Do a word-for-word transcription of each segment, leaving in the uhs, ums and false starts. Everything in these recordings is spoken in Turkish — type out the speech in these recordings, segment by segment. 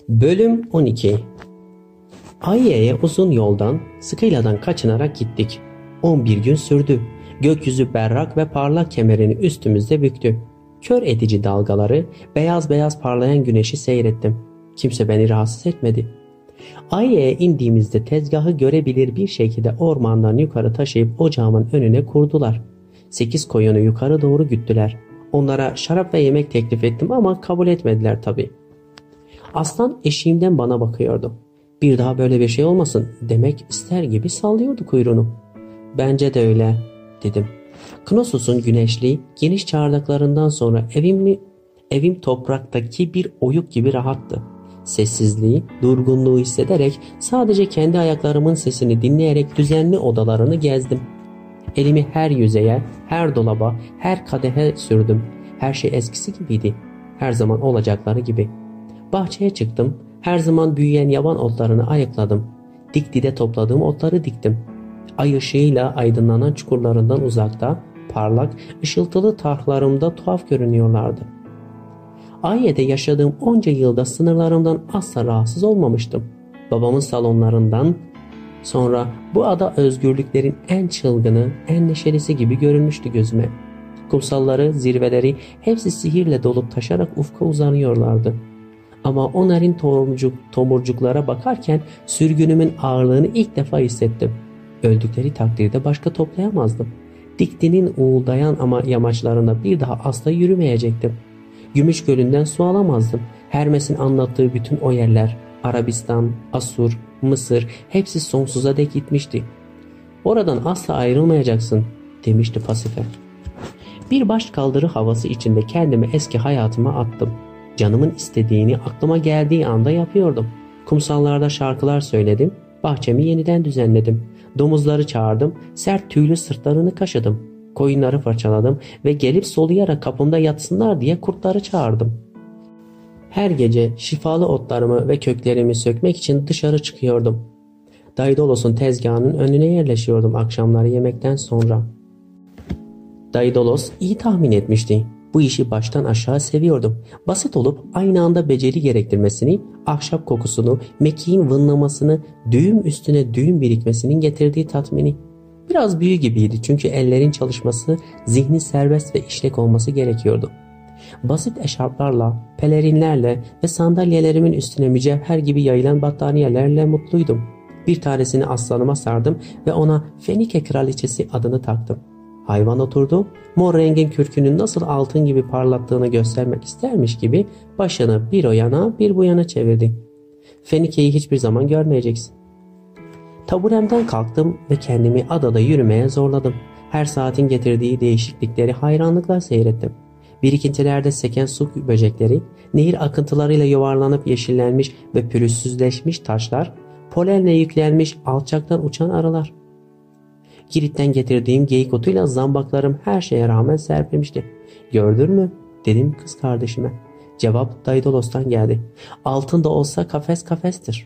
Bölüm on iki. Aiye'ye uzun yoldan, Sıkıyla'dan kaçınarak gittik. on bir gün sürdü. Gökyüzü berrak ve parlak kemerini üstümüzde büktü. Kör edici dalgaları, beyaz beyaz parlayan güneşi seyrettim. Kimse beni rahatsız etmedi. Aiye'ye indiğimizde tezgahı görebilir bir şekilde ormandan yukarı taşıyıp ocağımın önüne kurdular. Sekiz koyunu yukarı doğru güttüler. Onlara şarap ve yemek teklif ettim ama kabul etmediler tabii. Aslan eşiğimden bana bakıyordu. Bir daha böyle bir şey olmasın demek ister gibi sallıyordu kuyruğunu. Bence de öyle dedim. Knosos'un güneşli, geniş çardaklarından sonra evim, evim topraktaki bir oyuk gibi rahattı. Sessizliği, durgunluğu hissederek sadece kendi ayaklarımın sesini dinleyerek düzenli odalarını gezdim. Elimi her yüzeye, her dolaba, her kadehe sürdüm. Her şey eskisi gibiydi. Her zaman olacakları gibi. Bahçeye çıktım. Her zaman büyüyen yaban otlarını ayıkladım. Dik dide topladığım otları diktim. Ay ışığıyla aydınlanan çukurlarından uzakta, parlak, ışıltılı tarhlarımda tuhaf görünüyorlardı. Aiye'de yaşadığım onca yılda sınırlarımdan asla rahatsız olmamıştım. Babamın salonlarından sonra bu ada özgürlüklerin en çılgını, en neşelisi gibi görünmüştü gözüme. Kumsalları, zirveleri hepsi sihirle dolup taşarak ufka uzanıyorlardı. Ama o narin tomurcuk, tomurcuklara bakarken sürgünümün ağırlığını ilk defa hissettim. Öldükleri takdirde başka toplayamazdım. Dikti'nin uğuldayan ama yamaçlarında bir daha asla yürümeyecektim. Gümüş Gölü'nden su alamazdım. Hermes'in anlattığı bütün o yerler, Arabistan, Asur, Mısır hepsi sonsuza dek gitmişti. Oradan asla ayrılmayacaksın demişti Pasife. Bir başkaldırı havası içinde kendimi eski hayatıma attım. Canımın istediğini aklıma geldiği anda yapıyordum. Kumsallarda şarkılar söyledim, bahçemi yeniden düzenledim. Domuzları çağırdım, sert tüylü sırtlarını kaşıdım. Koyunları fırçaladım ve gelip soluyarak kapımda yatsınlar diye kurtları çağırdım. Her gece şifalı otlarımı ve köklerimi sökmek için dışarı çıkıyordum. Daidolos'un tezgahının önüne yerleşiyordum akşamları yemekten sonra. Daidolos iyi tahmin etmişti. Bu işi baştan aşağı seviyordum. Basit olup aynı anda beceri gerektirmesini, ahşap kokusunu, mekiğin vınlamasını, düğüm üstüne düğüm birikmesinin getirdiği tatmini. Biraz büyü gibiydi çünkü ellerin çalışması, zihni serbest ve işlek olması gerekiyordu. Basit eşarplarla, pelerinlerle ve sandalyelerimin üstüne mücevher gibi yayılan battaniyelerle mutluydum. Bir tanesini aslanıma sardım ve ona Fenike Kraliçesi adını taktım. Hayvan oturdu, mor rengin kürkünün nasıl altın gibi parlattığını göstermek istermiş gibi başını bir o yana bir bu yana çevirdi. Fenike'yi hiçbir zaman görmeyeceksin. Taburemden kalktım ve kendimi adada yürümeye zorladım. Her saatin getirdiği değişiklikleri hayranlıkla seyrettim. Birikintilerde seken su böcekleri, nehir akıntılarıyla yuvarlanıp yeşillenmiş ve pürüzsüzleşmiş taşlar, polenle yüklenmiş alçaktan uçan arılar. Girit'ten getirdiğim geyik otuyla zambaklarım her şeye rağmen serpilmişti. Gördün mü? Dedim kız kardeşime. Cevap Daidolos'tan geldi. Altın da olsa kafes kafestir.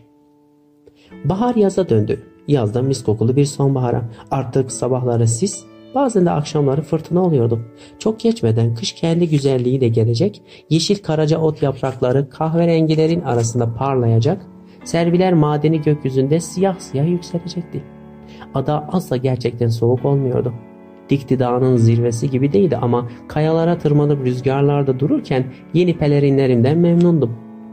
Bahar yaza döndü. Yazda mis kokulu bir sonbahara. Artık sabahları sis, bazen de akşamları fırtına oluyordu. Çok geçmeden kış kendi güzelliğiyle gelecek, yeşil karaca ot yaprakları kahverengilerin arasında parlayacak, serviler madeni gökyüzünde siyah siyah yükselecekti. Ada asla gerçekten soğuk olmuyordu. Dikti Dağı'nın zirvesi gibi değildi ama kayalara tırmanıp rüzgarlarda dururken yeni pelerinlerimden memnundum.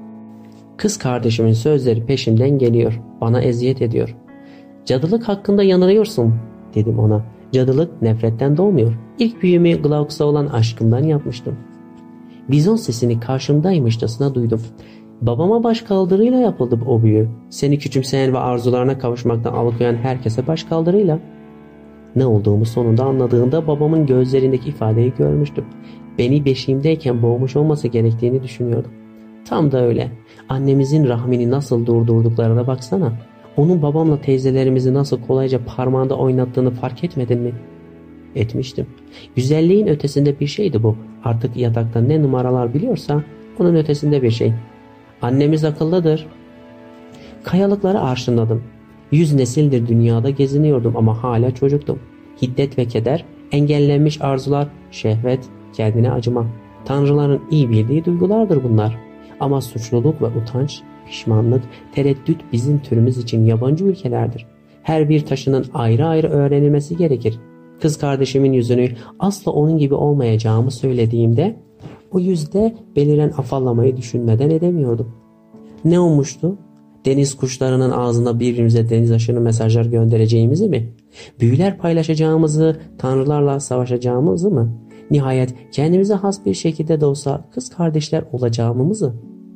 Kız kardeşimin sözleri peşimden geliyor, bana eziyet ediyor. Cadılık hakkında yanılıyorsun dedim ona. Cadılık nefretten doğmuyor. İlk büyümü Glauks'a olan aşkımdan yapmıştım. Bizon sesini karşımdaymışçasına duydum. Babama başkaldırıyla yapıldı o büyü. Seni küçümseyen ve arzularına kavuşmaktan alıkoyan herkese başkaldırıyla. Ne olduğumu sonunda anladığımda babamın gözlerindeki ifadeyi görmüştüm. Beni beşiğimdeyken boğmuş olması gerektiğini düşünüyordum. Tam da öyle. Annemizin rahmini nasıl durdurduklarına baksana. Onun babamla teyzelerimizi nasıl kolayca parmağında oynattığını fark etmedin mi? Etmiştim. Güzelliğin ötesinde bir şeydi bu. Artık yatakta ne numaralar biliyorsa onun ötesinde bir şey. Annemiz akıllıdır. Kayalıkları arşınladım. Yüz nesildir dünyada geziniyordum ama hala çocuktum. Hiddet ve keder, engellenmiş arzular, şehvet, kendine acıma. Tanrıların iyi bildiği duygulardır bunlar. Ama suçluluk ve utanç pişmanlık, tereddüt bizim türümüz için yabancı ülkelerdir. Her bir taşının ayrı ayrı öğrenilmesi gerekir. Kız kardeşimin yüzünü asla onun gibi olmayacağımı söylediğimde o yüzde beliren afallamayı düşünmeden edemiyordum. Ne olmuştu? Deniz kuşlarının ağzına birbirimize deniz aşırı mesajlar göndereceğimizi mi? Büyüler paylaşacağımızı, tanrılarla savaşacağımızı mı? Nihayet kendimize has bir şekilde de olsa kız kardeşler olacağımızı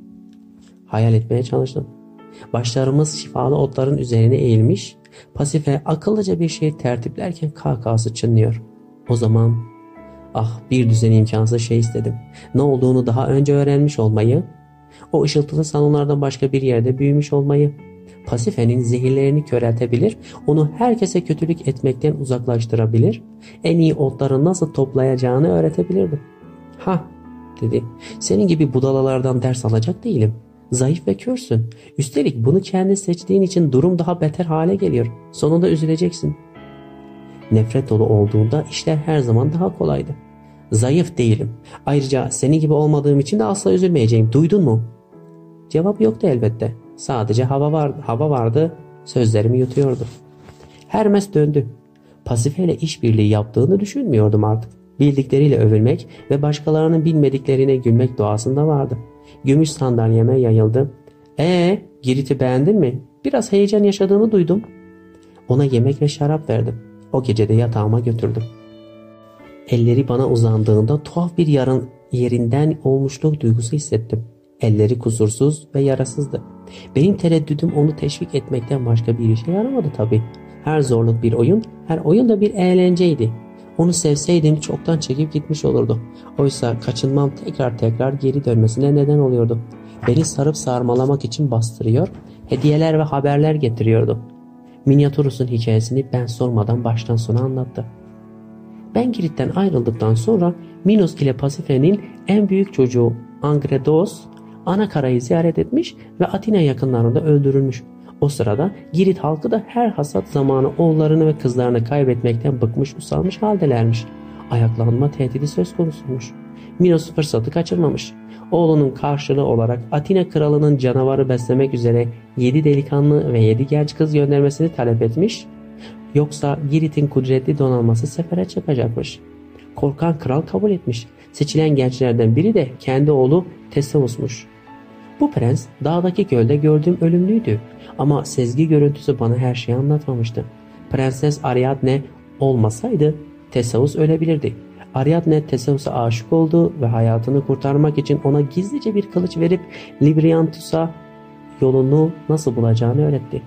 hayal etmeye çalıştım. Başlarımız şifalı otların üzerine eğilmiş, Pasife akıllıca bir şey tertiplerken kahkahası çınlıyor. O zaman ah bir düzen imkansız şey istedim. Ne olduğunu daha önce öğrenmiş olmayı, o ışıltılı salonlardan başka bir yerde büyümüş olmayı, Pasife'nin zehirlerini köreltebilir, onu herkese kötülük etmekten uzaklaştırabilir, en iyi otları nasıl toplayacağını öğretebilirdim. Ha dedi, senin gibi budalalardan ders alacak değilim. Zayıf ve körsün. Üstelik bunu kendi seçtiğin için durum daha beter hale geliyor. Sonunda üzüleceksin. Nefret dolu olduğunda işler her zaman daha kolaydı. Zayıf değilim. Ayrıca senin gibi olmadığım için de asla üzülmeyeceğim. Duydun mu? Cevap yoktu elbette. Sadece hava vardı. Hava vardı. Sözlerimi yutuyordu. Hermes döndü. Pasife ile işbirliği yaptığını düşünmüyordum artık. Bildikleriyle övülmek ve başkalarının bilmediklerine gülmek doğasında vardı. Gümüş sandalyeme yayıldı. Ee, Girit'i beğendin mi? Biraz heyecan yaşadığını duydum. Ona yemek ve şarap verdim. O gece de yatağıma götürdüm. Elleri bana uzandığında tuhaf bir yarın yerinden olmuşluk duygusu hissettim. Elleri kusursuz ve yarasızdı. Benim tereddüdüm onu teşvik etmekten başka bir işe yaramadı tabii. Her zorluk bir oyun, her oyun da bir eğlenceydi. Onu sevseydim çoktan çekip gitmiş olurdu. Oysa kaçınmam tekrar tekrar geri dönmesine neden oluyordu. Beni sarıp sarmalamak için bastırıyor, hediyeler ve haberler getiriyordu. Miniaturus'un hikayesini ben sormadan baştan sona anlattı. Ben Girit'ten ayrıldıktan sonra Minos ile Pasife'nin en büyük çocuğu Angredos Anakara'yı ziyaret etmiş ve Atina yakınlarında öldürülmüş. O sırada Girit halkı da her hasat zamanı oğullarını ve kızlarını kaybetmekten bıkmış usanmış haldelermiş. Ayaklanma tehdidi söz konusuymuş. Minos fırsatı kaçırmamış. Oğlunun karşılığı olarak Atina kralının canavarı beslemek üzere yedi delikanlı ve yedi genç kız göndermesini talep etmiş. Yoksa Girit'in kudretli donanması sefere çıkacakmış. Korkan kral kabul etmiş. Seçilen gençlerden biri de kendi oğlu Theseus'muş. Bu prens dağdaki gölde gördüğüm ölümlüydü. Ama sezgi görüntüsü bana her şeyi anlatmamıştı. Prenses Ariadne olmasaydı Theseus ölebilirdi. Ariadne Theseus'a aşık oldu ve hayatını kurtarmak için ona gizlice bir kılıç verip Libryanthus'a yolunu nasıl bulacağını öğretti.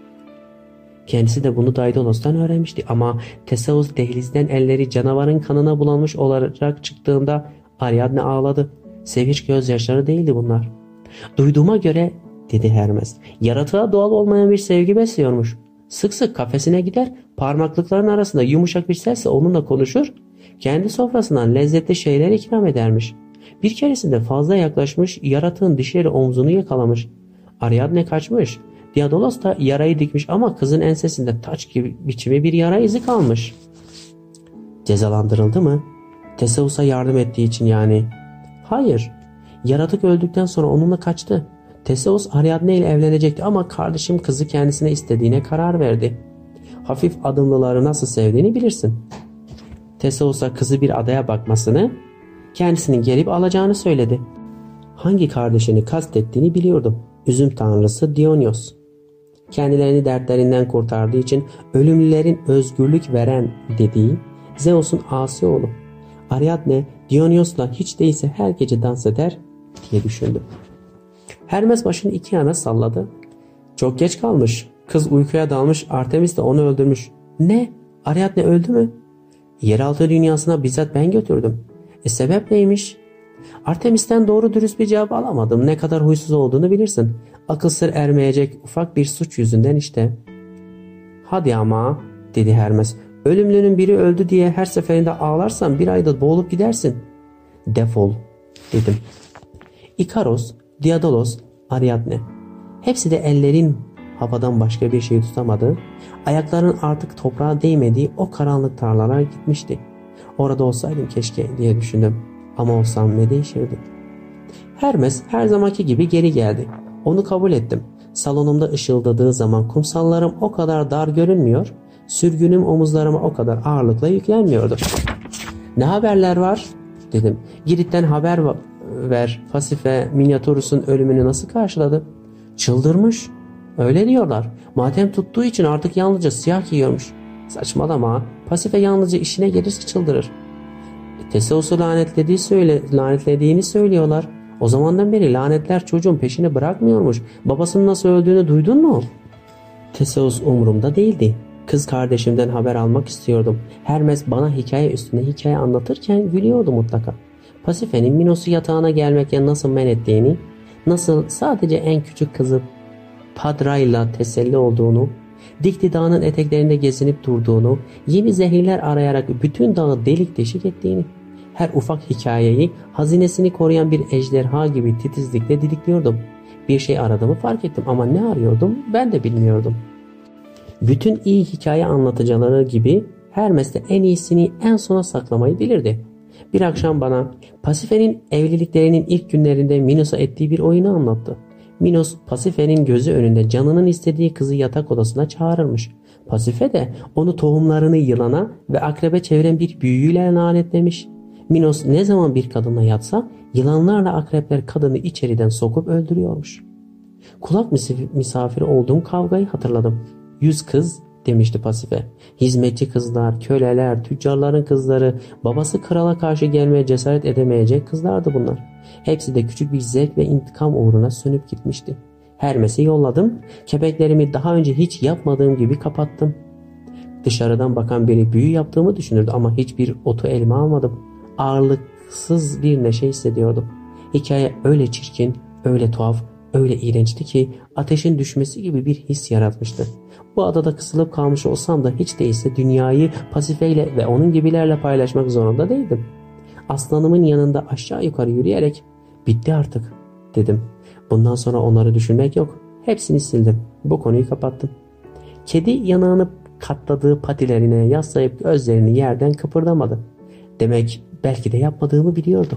Kendisi de bunu Daidalos'tan öğrenmişti ama Theseus dehlizden elleri canavarın kanına bulanmış olarak çıktığında Ariadne ağladı. Sevinç gözyaşları değildi bunlar. Duyduğuma göre dedi Hermes, yaratığa doğal olmayan bir sevgi besliyormuş. Sık sık kafesine gider, parmaklıkların arasında yumuşak bir sesle onunla konuşur, kendi sofrasından lezzetli şeyler ikram edermiş. Bir keresinde fazla yaklaşmış, yaratığın dişleri omzunu yakalamış. Ariadne kaçmış. Diadolos da yarayı dikmiş ama kızın ensesinde taç gibi biçimi bir yara izi kalmış. Cezalandırıldı mı? Theseus'a yardım ettiği için yani. Hayır. Yaratık öldükten sonra onunla kaçtı. Theseus Ariadne ile evlenecekti ama kardeşim kızı kendisine istediğine karar verdi. Hafif adımlıları nasıl sevdiğini bilirsin. Theseus'a kızı bir adaya bakmasını, kendisinin gelip alacağını söyledi. Hangi kardeşini kastettiğini biliyordum. Üzüm tanrısı Dionyos. Kendilerini dertlerinden kurtardığı için ölümlülerin özgürlük veren dediği Zeus'un asi oğlu. Ariadne Dionyos'la hiç değilse her gece dans eder diye düşündüm. Hermes başını iki yana salladı. Çok geç kalmış. Kız uykuya dalmış, Artemis de onu öldürmüş. Ne? Ariadne öldü mü? Yeraltı dünyasına bizzat ben götürdüm. E sebep neymiş? Artemis'ten doğru dürüst bir cevap alamadım. Ne kadar huysuz olduğunu bilirsin. Akıl sır ermeyecek ufak bir suç yüzünden işte. Hadi ama dedi Hermes. Ölümlünün biri öldü diye her seferinde ağlarsan bir ayda boğulup gidersin. Defol dedim. İkaros, Diadolos, Ariadne. Hepsi de ellerin havadan başka bir şey tutamadığı, ayaklarının artık toprağa değmediği o karanlık tarlalara gitmişti. Orada olsaydım keşke diye düşündüm. Ama olsam ne değişirdi? Hermes her zamanki gibi geri geldi. Onu kabul ettim. Salonumda ışıldadığı zaman kumsallarım o kadar dar görünmüyor, sürgünüm omuzlarıma o kadar ağırlıkla yüklenmiyordu. "Ne haberler var?" dedim. "Girit'ten haber ver. Pasife Minotaurus'un ölümünü nasıl karşıladı?" "Çıldırmış. Öyle diyorlar. Matem tuttuğu için artık yalnızca siyah giyiyormuş." "Saçmalama. Pasife yalnızca işine gelirse çıldırır." "Teseus'u lanetlediği söyle, lanetlediğini söylüyorlar. O zamandan beri lanetler çocuğun peşini bırakmıyormuş. Babasının nasıl öldüğünü duydun mu?" Teseus umurumda değildi. Kız kardeşimden haber almak istiyordum. Hermes bana hikaye üstüne hikaye anlatırken gülüyordu mutlaka. Pasife'nin Minos'u yatağına gelmekten nasıl men ettiğini, nasıl sadece en küçük kızı Padra'yla teselli olduğunu, Dikti Dağı'nın eteklerinde gezinip durduğunu, yeni zehirler arayarak bütün dağı delik deşik ettiğini, her ufak hikayeyi hazinesini koruyan bir ejderha gibi titizlikle didikliyordum. Bir şey aradığımı fark ettim ama ne arıyordum ben de bilmiyordum. Bütün iyi hikaye anlatıcıları gibi Hermes de en iyisini en sona saklamayı bilirdi. Bir akşam bana Pasife'nin evliliklerinin ilk günlerinde Minos'a ettiği bir oyunu anlattı. Minos, Pasife'nin gözü önünde canının istediği kızı yatak odasına çağırırmış. Pasife de onu tohumlarını yılana ve akrebe çeviren bir büyüyle lanetlemiş. Minos ne zaman bir kadınla yatsa yılanlarla akrepler kadını içeriden sokup öldürüyormuş. Kulak misafiri olduğum kavgayı hatırladım. "Yüz kız," demişti Pasife. "Hizmetçi kızlar, köleler, tüccarların kızları, babası krala karşı gelmeye cesaret edemeyecek kızlardı bunlar. Hepsi de küçük bir zevk ve intikam uğruna sönüp gitmişti. Hermes'i yolladım. Kepeklerimi daha önce hiç yapmadığım gibi kapattım. Dışarıdan bakan biri büyü yaptığımı düşünürdü ama hiçbir otu elime almadım. Ağırlıksız bir neşe hissediyordum. Hikaye öyle çirkin, öyle tuhaf, öyle iğrençti ki ateşin düşmesi gibi bir his yaratmıştı. Bu adada kısılıp kalmış olsam da hiç değilse dünyayı Pasife ile ve onun gibilerle paylaşmak zorunda değildim. Aslanımın yanında aşağı yukarı yürüyerek "Bitti artık," dedim. Bundan sonra onları düşünmek yok. Hepsini sildim. Bu konuyu kapattım. Kedi yanağını katladığı patilerine yaslayıp gözlerini yerden kıpırdamadı. Demek belki de yapmadığımı biliyordu.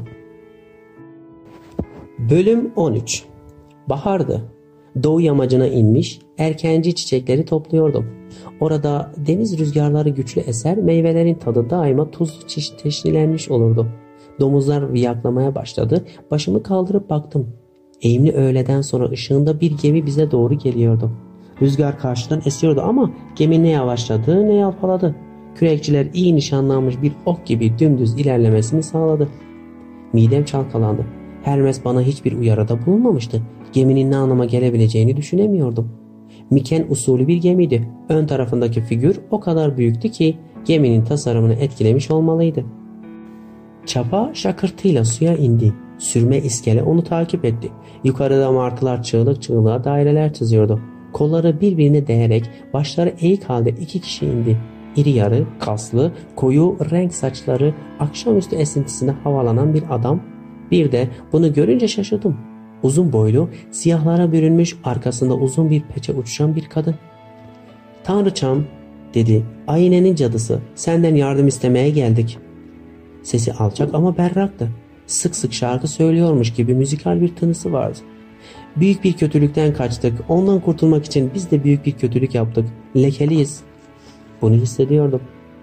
Bölüm on üç. Bahardı. Doğu yamacına inmiş, erkenci çiçekleri topluyordum. Orada deniz rüzgarları güçlü eser, meyvelerin tadı daima tuzlu çeşnilenmiş olurdu. Domuzlar viyaklamaya başladı. Başımı kaldırıp baktım. Eğimli öğleden sonra ışığında bir gemi bize doğru geliyordu. Rüzgar karşıdan esiyordu ama gemi ne yavaşladı ne yalpaladı. Kürekçiler iyi nişanlanmış bir ok gibi dümdüz ilerlemesini sağladı. Midem çalkalandı. Hermes bana hiçbir uyarıda bulunmamıştı. Geminin ne anlama gelebileceğini düşünemiyordum. Miken usulü bir gemiydi. Ön tarafındaki figür o kadar büyüktü ki geminin tasarımını etkilemiş olmalıydı. Çapa şakırtıyla suya indi. Sürme iskele onu takip etti. Yukarıda martılar çığlık çığlığa daireler çiziyordu. Kolları birbirine değerek başları eğik halde iki kişi indi. İri yarı, kaslı, koyu renk saçları akşamüstü esintisinde havalanan bir adam. Bir de bunu görünce şaşırdım. Uzun boylu, siyahlara bürünmüş, arkasında uzun bir peçe uçuşan bir kadın. "Tanrıçam," dedi, "Ainenin cadısı, senden yardım istemeye geldik." Sesi alçak ama berraktı. Sık sık şarkı söylüyormuş gibi müzikal bir tınısı vardı. "Büyük bir kötülükten kaçtık. Ondan kurtulmak için biz de büyük bir kötülük yaptık. Lekeliyiz." Bunu hissediyordum.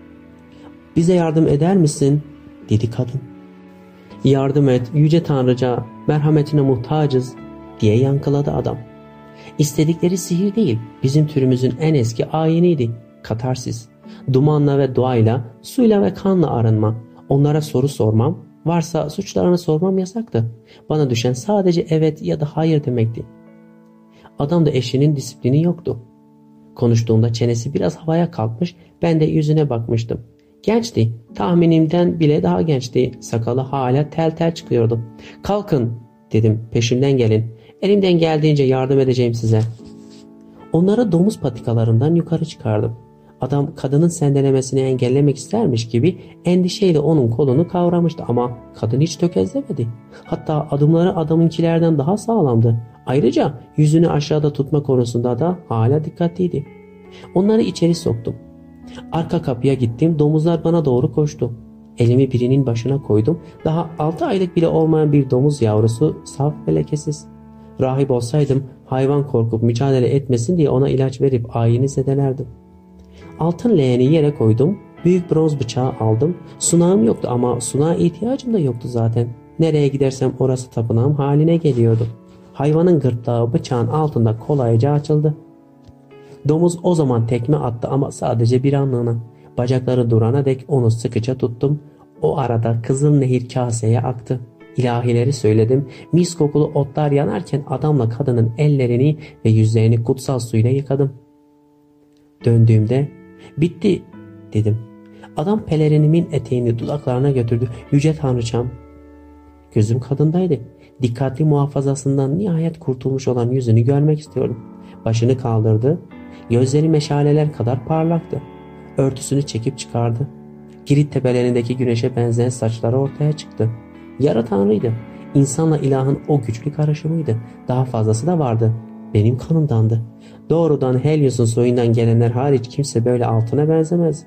"Bize yardım eder misin?" dedi kadın. "Yardım et yüce tanrıca, merhametine muhtacız," diye yankıladı adam. İstedikleri sihir değil, bizim türümüzün en eski ayiniydi. Katarsis. Dumanla ve duayla, suyla ve kanla arınma. Onlara soru sormam, varsa suçlarını sormam yasaktı. Bana düşen sadece evet ya da hayır demekti. Adamda eşinin disiplini yoktu. Konuştuğumda çenesi biraz havaya kalkmış, ben de yüzüne bakmıştım. Gençti, tahminimden bile daha gençti. Sakalı hala tel tel çıkıyordu. "Kalkın," dedim, "peşimden gelin. Elimden geldiğince yardım edeceğim size." Onları domuz patikalarından yukarı çıkardım. Adam kadının sendelemesini engellemek istermiş gibi endişeyle onun kolunu kavramıştı ama kadın hiç tökezlemedi. Hatta adımları adamınkilerden daha sağlamdı. Ayrıca yüzünü aşağıda tutma konusunda da hala dikkatliydi. Onları içeri soktum. Arka kapıya gittim, domuzlar bana doğru koştu. Elimi birinin başına koydum. Daha altı aylık bile olmayan bir domuz yavrusu, saf ve lekesiz. Rahip olsaydım hayvan korkup mücadele etmesin diye ona ilaç verip ayini zedelerdim. Altın leğeni yere koydum. Büyük bronz bıçağı aldım. Sunağım yoktu ama sunağa ihtiyacım da yoktu zaten. Nereye gidersem orası tapınağım haline geliyordu. Hayvanın gırtlağı bıçağın altında kolayca açıldı. Domuz o zaman tekme attı ama sadece bir anlığına. Bacakları durana dek onu sıkıca tuttum. O arada Kızıl Nehir kaseye aktı. İlahileri söyledim. Mis kokulu otlar yanarken adamla kadının ellerini ve yüzlerini kutsal suyla yıkadım. Döndüğümde bitti dedim. Adam pelerinimin eteğini dudaklarına götürdü. Yüce Tanrıçam. Gözüm kadındaydı. Dikkatli muhafazasından nihayet kurtulmuş olan yüzünü görmek istiyordum. Başını kaldırdı. Gözleri meşaleler kadar parlaktı. Örtüsünü çekip çıkardı. Girit tepelerindeki güneşe benzeyen saçları ortaya çıktı. Yarı tanrıydı. İnsanla ilahın o güçlü karışımıydı. Daha fazlası da vardı. Benim kanımdandı. Doğrudan Helios'un soyundan gelenler hariç kimse böyle altına benzemez.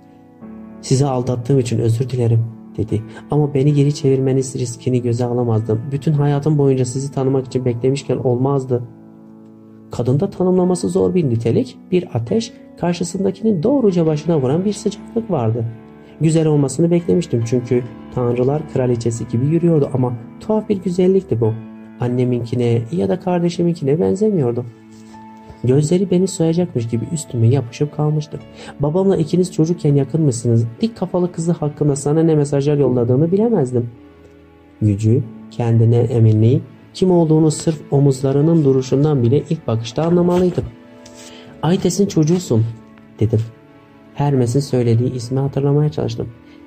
Sizi aldattığım için özür dilerim dedi. Ama beni geri çevirmeniz riskini göze alamazdım. Bütün hayatım boyunca sizi tanımak için beklemişken olmazdı. Kadında tanımlaması zor bir nitelik, bir ateş, karşısındakinin doğruca başına vuran bir sıcaklık vardı. Güzel olmasını beklemiştim çünkü tanrılar kraliçesi gibi yürüyordu ama tuhaf bir güzellikti bu. Anneminkine ya da kardeşiminkine benzemiyordu. Gözleri beni soyacakmış gibi üstüme yapışıp kalmıştı. Babamla ikiniz çocukken yakın mısınız? Dik kafalı kızı hakkında sana ne mesajlar yolladığını bilemezdim. Gücü, kendine eminliği, kim olduğunu sırf omuzlarının duruşundan bile ilk bakışta anlamalıydım. Aites'in çocuğusun dedim. Hermes'in söylediği ismi hatırlamaya çalıştım.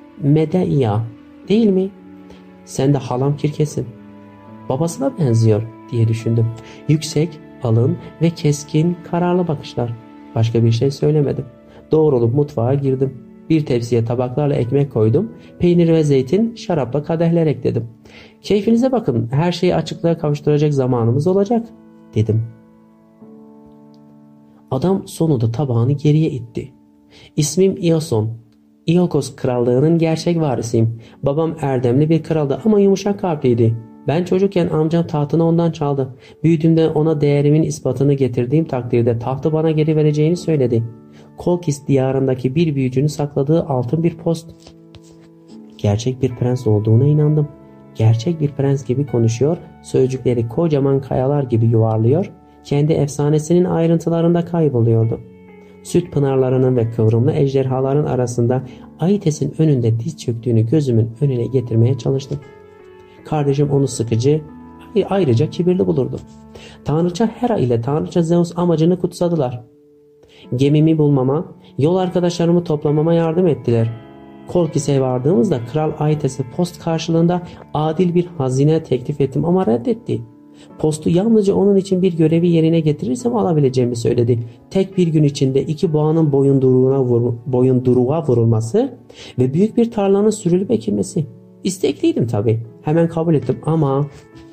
Medea değil mi? Sen de halam Kirkes'in. Babasına benziyor diye düşündüm. Yüksek, alın ve keskin, kararlı bakışlar. Başka bir şey söylemedim. Doğrulup mutfağa girdim. Bir tepsiye tabaklarla ekmek koydum. Peynir ve zeytin, şarapla kadehler ekledim. Keyfinize bakın, her şeyi açıklığa kavuşturacak zamanımız olacak dedim. Adam sonunda tabağını geriye itti. İsmim Iason. İolkos krallığının gerçek varisiyim. Babam erdemli bir kraldı ama yumuşak kalpliydi. Ben çocukken amcam tahtını ondan çaldı. Büyüdüğümde ona değerimin ispatını getirdiğim takdirde tahtı bana geri vereceğini söyledi. Kolkis diyarındaki bir büyücünün sakladığı altın bir post. Gerçek bir prens olduğuna inandım. Gerçek bir prens gibi konuşuyor, sözcükleri kocaman kayalar gibi yuvarlıyor, kendi efsanesinin ayrıntılarında kayboluyordu. Süt pınarlarının ve kıvrımlı ejderhaların arasında Aites'in önünde diz çöktüğünü gözümün önüne getirmeye çalıştım. Kardeşim onu sıkıcı, ayrıca kibirli bulurdu. Tanrıça Hera ile Tanrıça Zeus amacını kutsadılar. Gemimi bulmama, yol arkadaşlarımı toplamama yardım ettiler. Kolkis'e vardığımızda Kral Aites'e post karşılığında adil bir hazine teklif ettim ama reddetti. Postu yalnızca onun için bir görevi yerine getirirsem alabileceğimi söyledi. Tek bir gün içinde iki boğanın boyunduruğuna vur, boyunduruğa vurulması ve büyük bir tarlanın sürülüp ekilmesi. İstekliydim tabii. Hemen kabul ettim ama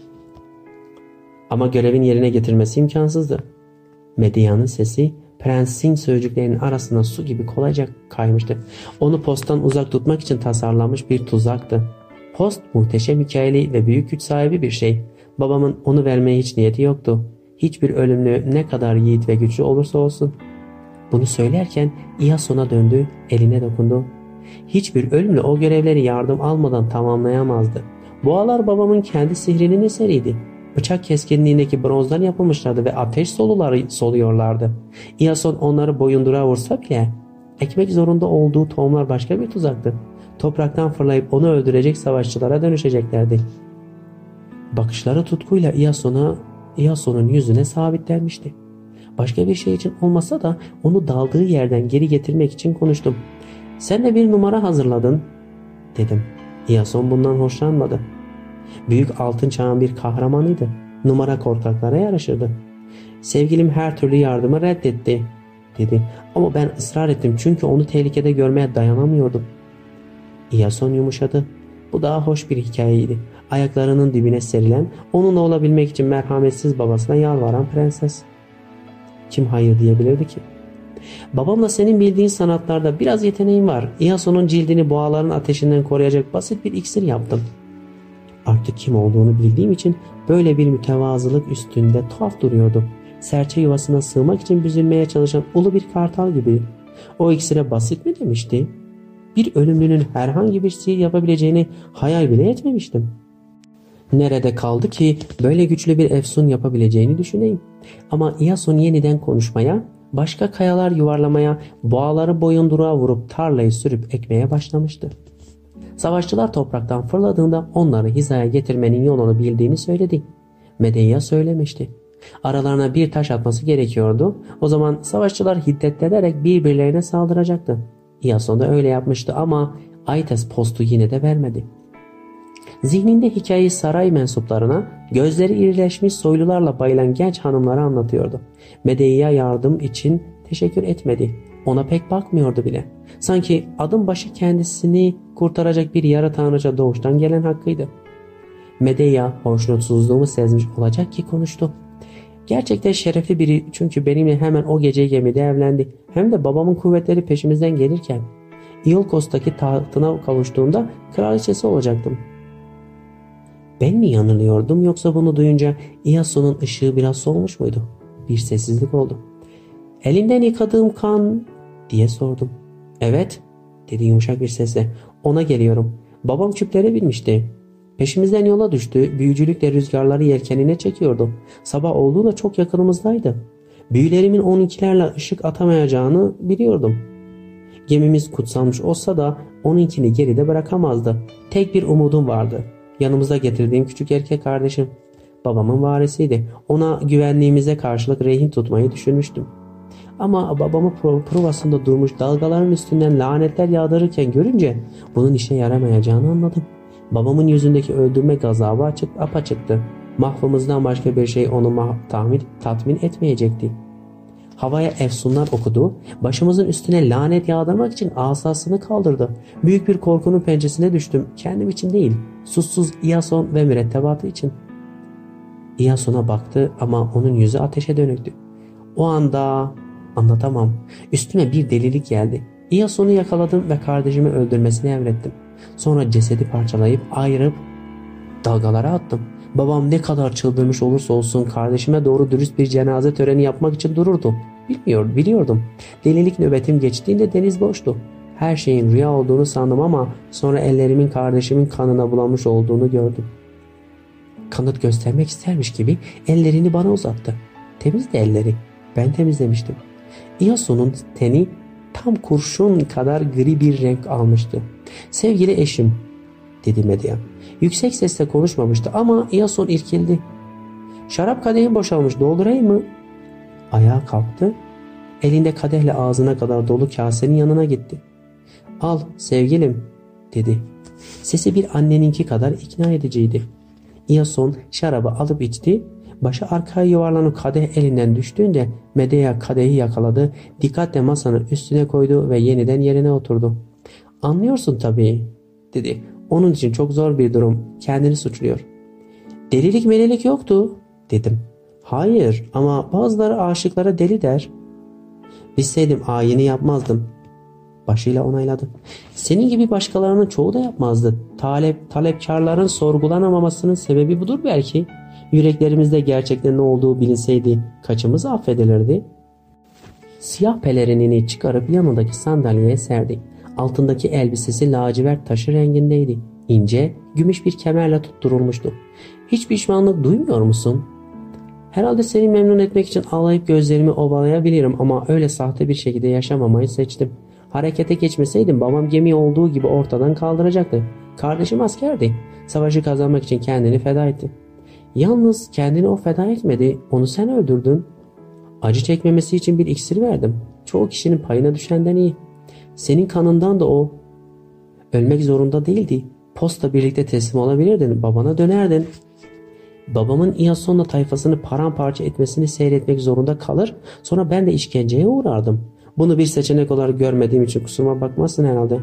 ama görevin yerine getirmesi imkansızdı. Medea'nın sesi prensin sözcüklerinin arasında su gibi kolayca kaymıştı. Onu posttan uzak tutmak için tasarlanmış bir tuzaktı. Post muhteşem hikayeli ve büyük güç sahibi bir şey. Babamın onu vermeye hiç niyeti yoktu. Hiçbir ölümlü ne kadar yiğit ve güçlü olursa olsun. Bunu söylerken Iason'a döndü, eline dokundu. Hiçbir ölümlü o görevleri yardım almadan tamamlayamazdı. Boğalar babamın kendi sihrinin eseriydi. Bıçak keskinliğindeki bronzdan yapılmışlardı ve ateş soluları soluyorlardı. Iason onları boyundurağa vursa bile ekmek zorunda olduğu tohumlar başka bir tuzaktı. Topraktan fırlayıp onu öldürecek savaşçılara dönüşeceklerdi. Bakışları tutkuyla Iason'a, Iason'un yüzüne sabitlenmişti. Başka bir şey için olmasa da onu daldığı yerden geri getirmek için konuştum. Sen de bir numara hazırladın dedim. Iason bundan hoşlanmadı. Büyük altın çağın bir kahramanıydı. Numara korkaklara yaraşırdı. Sevgilim her türlü yardımı reddetti dedi. Ama ben ısrar ettim çünkü onu tehlikede görmeye dayanamıyordum. Iason yumuşadı. Bu daha hoş bir hikayeydi. Ayaklarının dibine serilen, onunla olabilmek için merhametsiz babasına yalvaran prenses. Kim hayır diyebilirdi ki? Babamla senin bildiğin sanatlarda biraz yeteneğim var. Iason'un cildini boğaların ateşinden koruyacak basit bir iksir yaptım. Artık kim olduğunu bildiğim için böyle bir mütevazılık üstünde tuhaf duruyordu. Serçe yuvasına sığmak için büzülmeye çalışan ulu bir kartal gibi. O iksire basit mi demişti? Bir ölümlünün herhangi bir sihir yapabileceğini hayal bile etmemiştim. Nerede kaldı ki böyle güçlü bir efsun yapabileceğini düşüneyim. Ama Iason yeniden konuşmaya, başka kayalar yuvarlamaya, boğaları boyunduruğa vurup tarlayı sürüp ekmeye başlamıştı. Savaşçılar topraktan fırladığında onları hizaya getirmenin yolunu bildiğini söyledi. Medea söylemişti. Aralarına bir taş atması gerekiyordu. O zaman savaşçılar hiddetlenerek birbirlerine saldıracaktı. Iason da öyle yapmıştı ama Aites postu yine de vermedi. Zihninde hikayeyi saray mensuplarına, gözleri irileşmiş soylularla bayılan genç hanımlara anlatıyordu. Medea'ya yardım için teşekkür etmedi. Ona pek bakmıyordu bile. Sanki adım başı kendisini kurtaracak bir yarı tanrıça doğuştan gelen hakkıydı. Medea hoşnutsuzluğumu sezmiş olacak ki konuştu. Gerçekten şerefli biri, çünkü benimle hemen o gece gemide evlendi. Hem de babamın kuvvetleri peşimizden gelirken. İolkos'taki tahtına kavuştuğunda kraliçesi olacaktım. Ben mi yanılıyordum, yoksa bunu duyunca Iason'un ışığı biraz solmuş muydu? Bir sessizlik oldu. Elinden yıkadığım kan diye sordum. Evet, dedi yumuşak bir sesle. Ona geliyorum. Babam küplere binmişti. Peşimizden yola düştü. Büyücülükle rüzgarları yelkenine çekiyordu. Sabah olduğu da çok yakınımızdaydı. Büyülerimin onunkilerle ışık atamayacağını biliyordum. Gemimiz kutsanmış olsa da onunkini geride bırakamazdı. Tek bir umudum vardı. Yanımıza getirdiğim küçük erkek kardeşim. Babamın varisiydi. Ona güvenliğimize karşılık rehin tutmayı düşünmüştüm. Ama babamı provasında durmuş dalgaların üstünden lanetler yağdırırken görünce bunun işe yaramayacağını anladım. Babamın yüzündeki öldürme gazabı açık apaçıktı. Mahvımızdan başka bir şey onu tahmin, tatmin etmeyecekti. Havaya efsunlar okudu. Başımızın üstüne lanet yağdırmak için asasını kaldırdı. Büyük bir korkunun pençesine düştüm. Kendim için değil, sussuz Iason ve mürettebatı için. Iason'a baktı ama onun yüzü ateşe dönüktü. O anda anlatamam. Üstüme bir delilik geldi. Iason'u yakaladım ve kardeşimi öldürmesini emrettim. Sonra cesedi parçalayıp ayırıp dalgalara attım. Babam ne kadar çıldırmış olursa olsun kardeşime doğru dürüst bir cenaze töreni yapmak için dururdu. Bilmiyor, biliyordum. Delilik nöbetim geçtiğinde deniz boştu. Her şeyin rüya olduğunu sandım ama sonra ellerimin kardeşimin kanına bulanmış olduğunu gördüm. Kanıt göstermek istermiş gibi ellerini bana uzattı. Temizdi elleri. Ben temizlemiştim. Iason'un teni tam kurşun kadar gri bir renk almıştı. Sevgili eşim, dedi Medea. Yüksek sesle konuşmamıştı ama Iason irkildi. Şarap kadehin boşalmış, doldurayım mı? Ayağa kalktı. Elinde kadehle ağzına kadar dolu kasenin yanına gitti. Al sevgilim, dedi. Sesi bir anneninki kadar ikna ediciydi. Iason şarabı alıp içti. Başı arkaya yuvarlanıp kadeh elinden düştüğünde Medea kadehi yakaladı. Dikkatle masanın üstüne koydu ve yeniden yerine oturdu. Anlıyorsun tabii, dedi. Onun için çok zor bir durum. Kendini suçluyor. Delilik melilik yoktu, dedim. Hayır ama bazıları aşıklara deli der. Bilseydim ayini yapmazdım. Başıyla onayladı. Senin gibi başkalarının çoğu da yapmazdı. Talep, talepkarların sorgulanamamasının sebebi budur belki. Yüreklerimizde gerçekten ne olduğu bilinseydi kaçımız affedilirdi? Siyah pelerinini çıkarıp yanındaki sandalyeye serdi. Altındaki elbisesi lacivert taşı rengindeydi. İnce, gümüş bir kemerle tutturulmuştu. Hiç pişmanlık duymuyor musun? Herhalde seni memnun etmek için ağlayıp gözlerimi ovalayabilirim ama öyle sahte bir şekilde yaşamamayı seçtim. Harekete geçmeseydim babam gemi olduğu gibi ortadan kaldıracaktı. Kardeşim askerdi. Savaşı kazanmak için kendini feda etti. Yalnız kendini o feda etmedi. Onu sen öldürdün. Acı çekmemesi için bir iksir verdim. Çoğu kişinin payına düşenden iyi. Senin kanından da o. Ölmek zorunda değildi. Posta birlikte teslim olabilirdin. Babana dönerdin. Babamın Iason'la tayfasını paramparça etmesini seyretmek zorunda kalır. Sonra ben de işkenceye uğrardım. Bunu bir seçenek olarak görmediğim için kusuruma bakmazsın herhalde.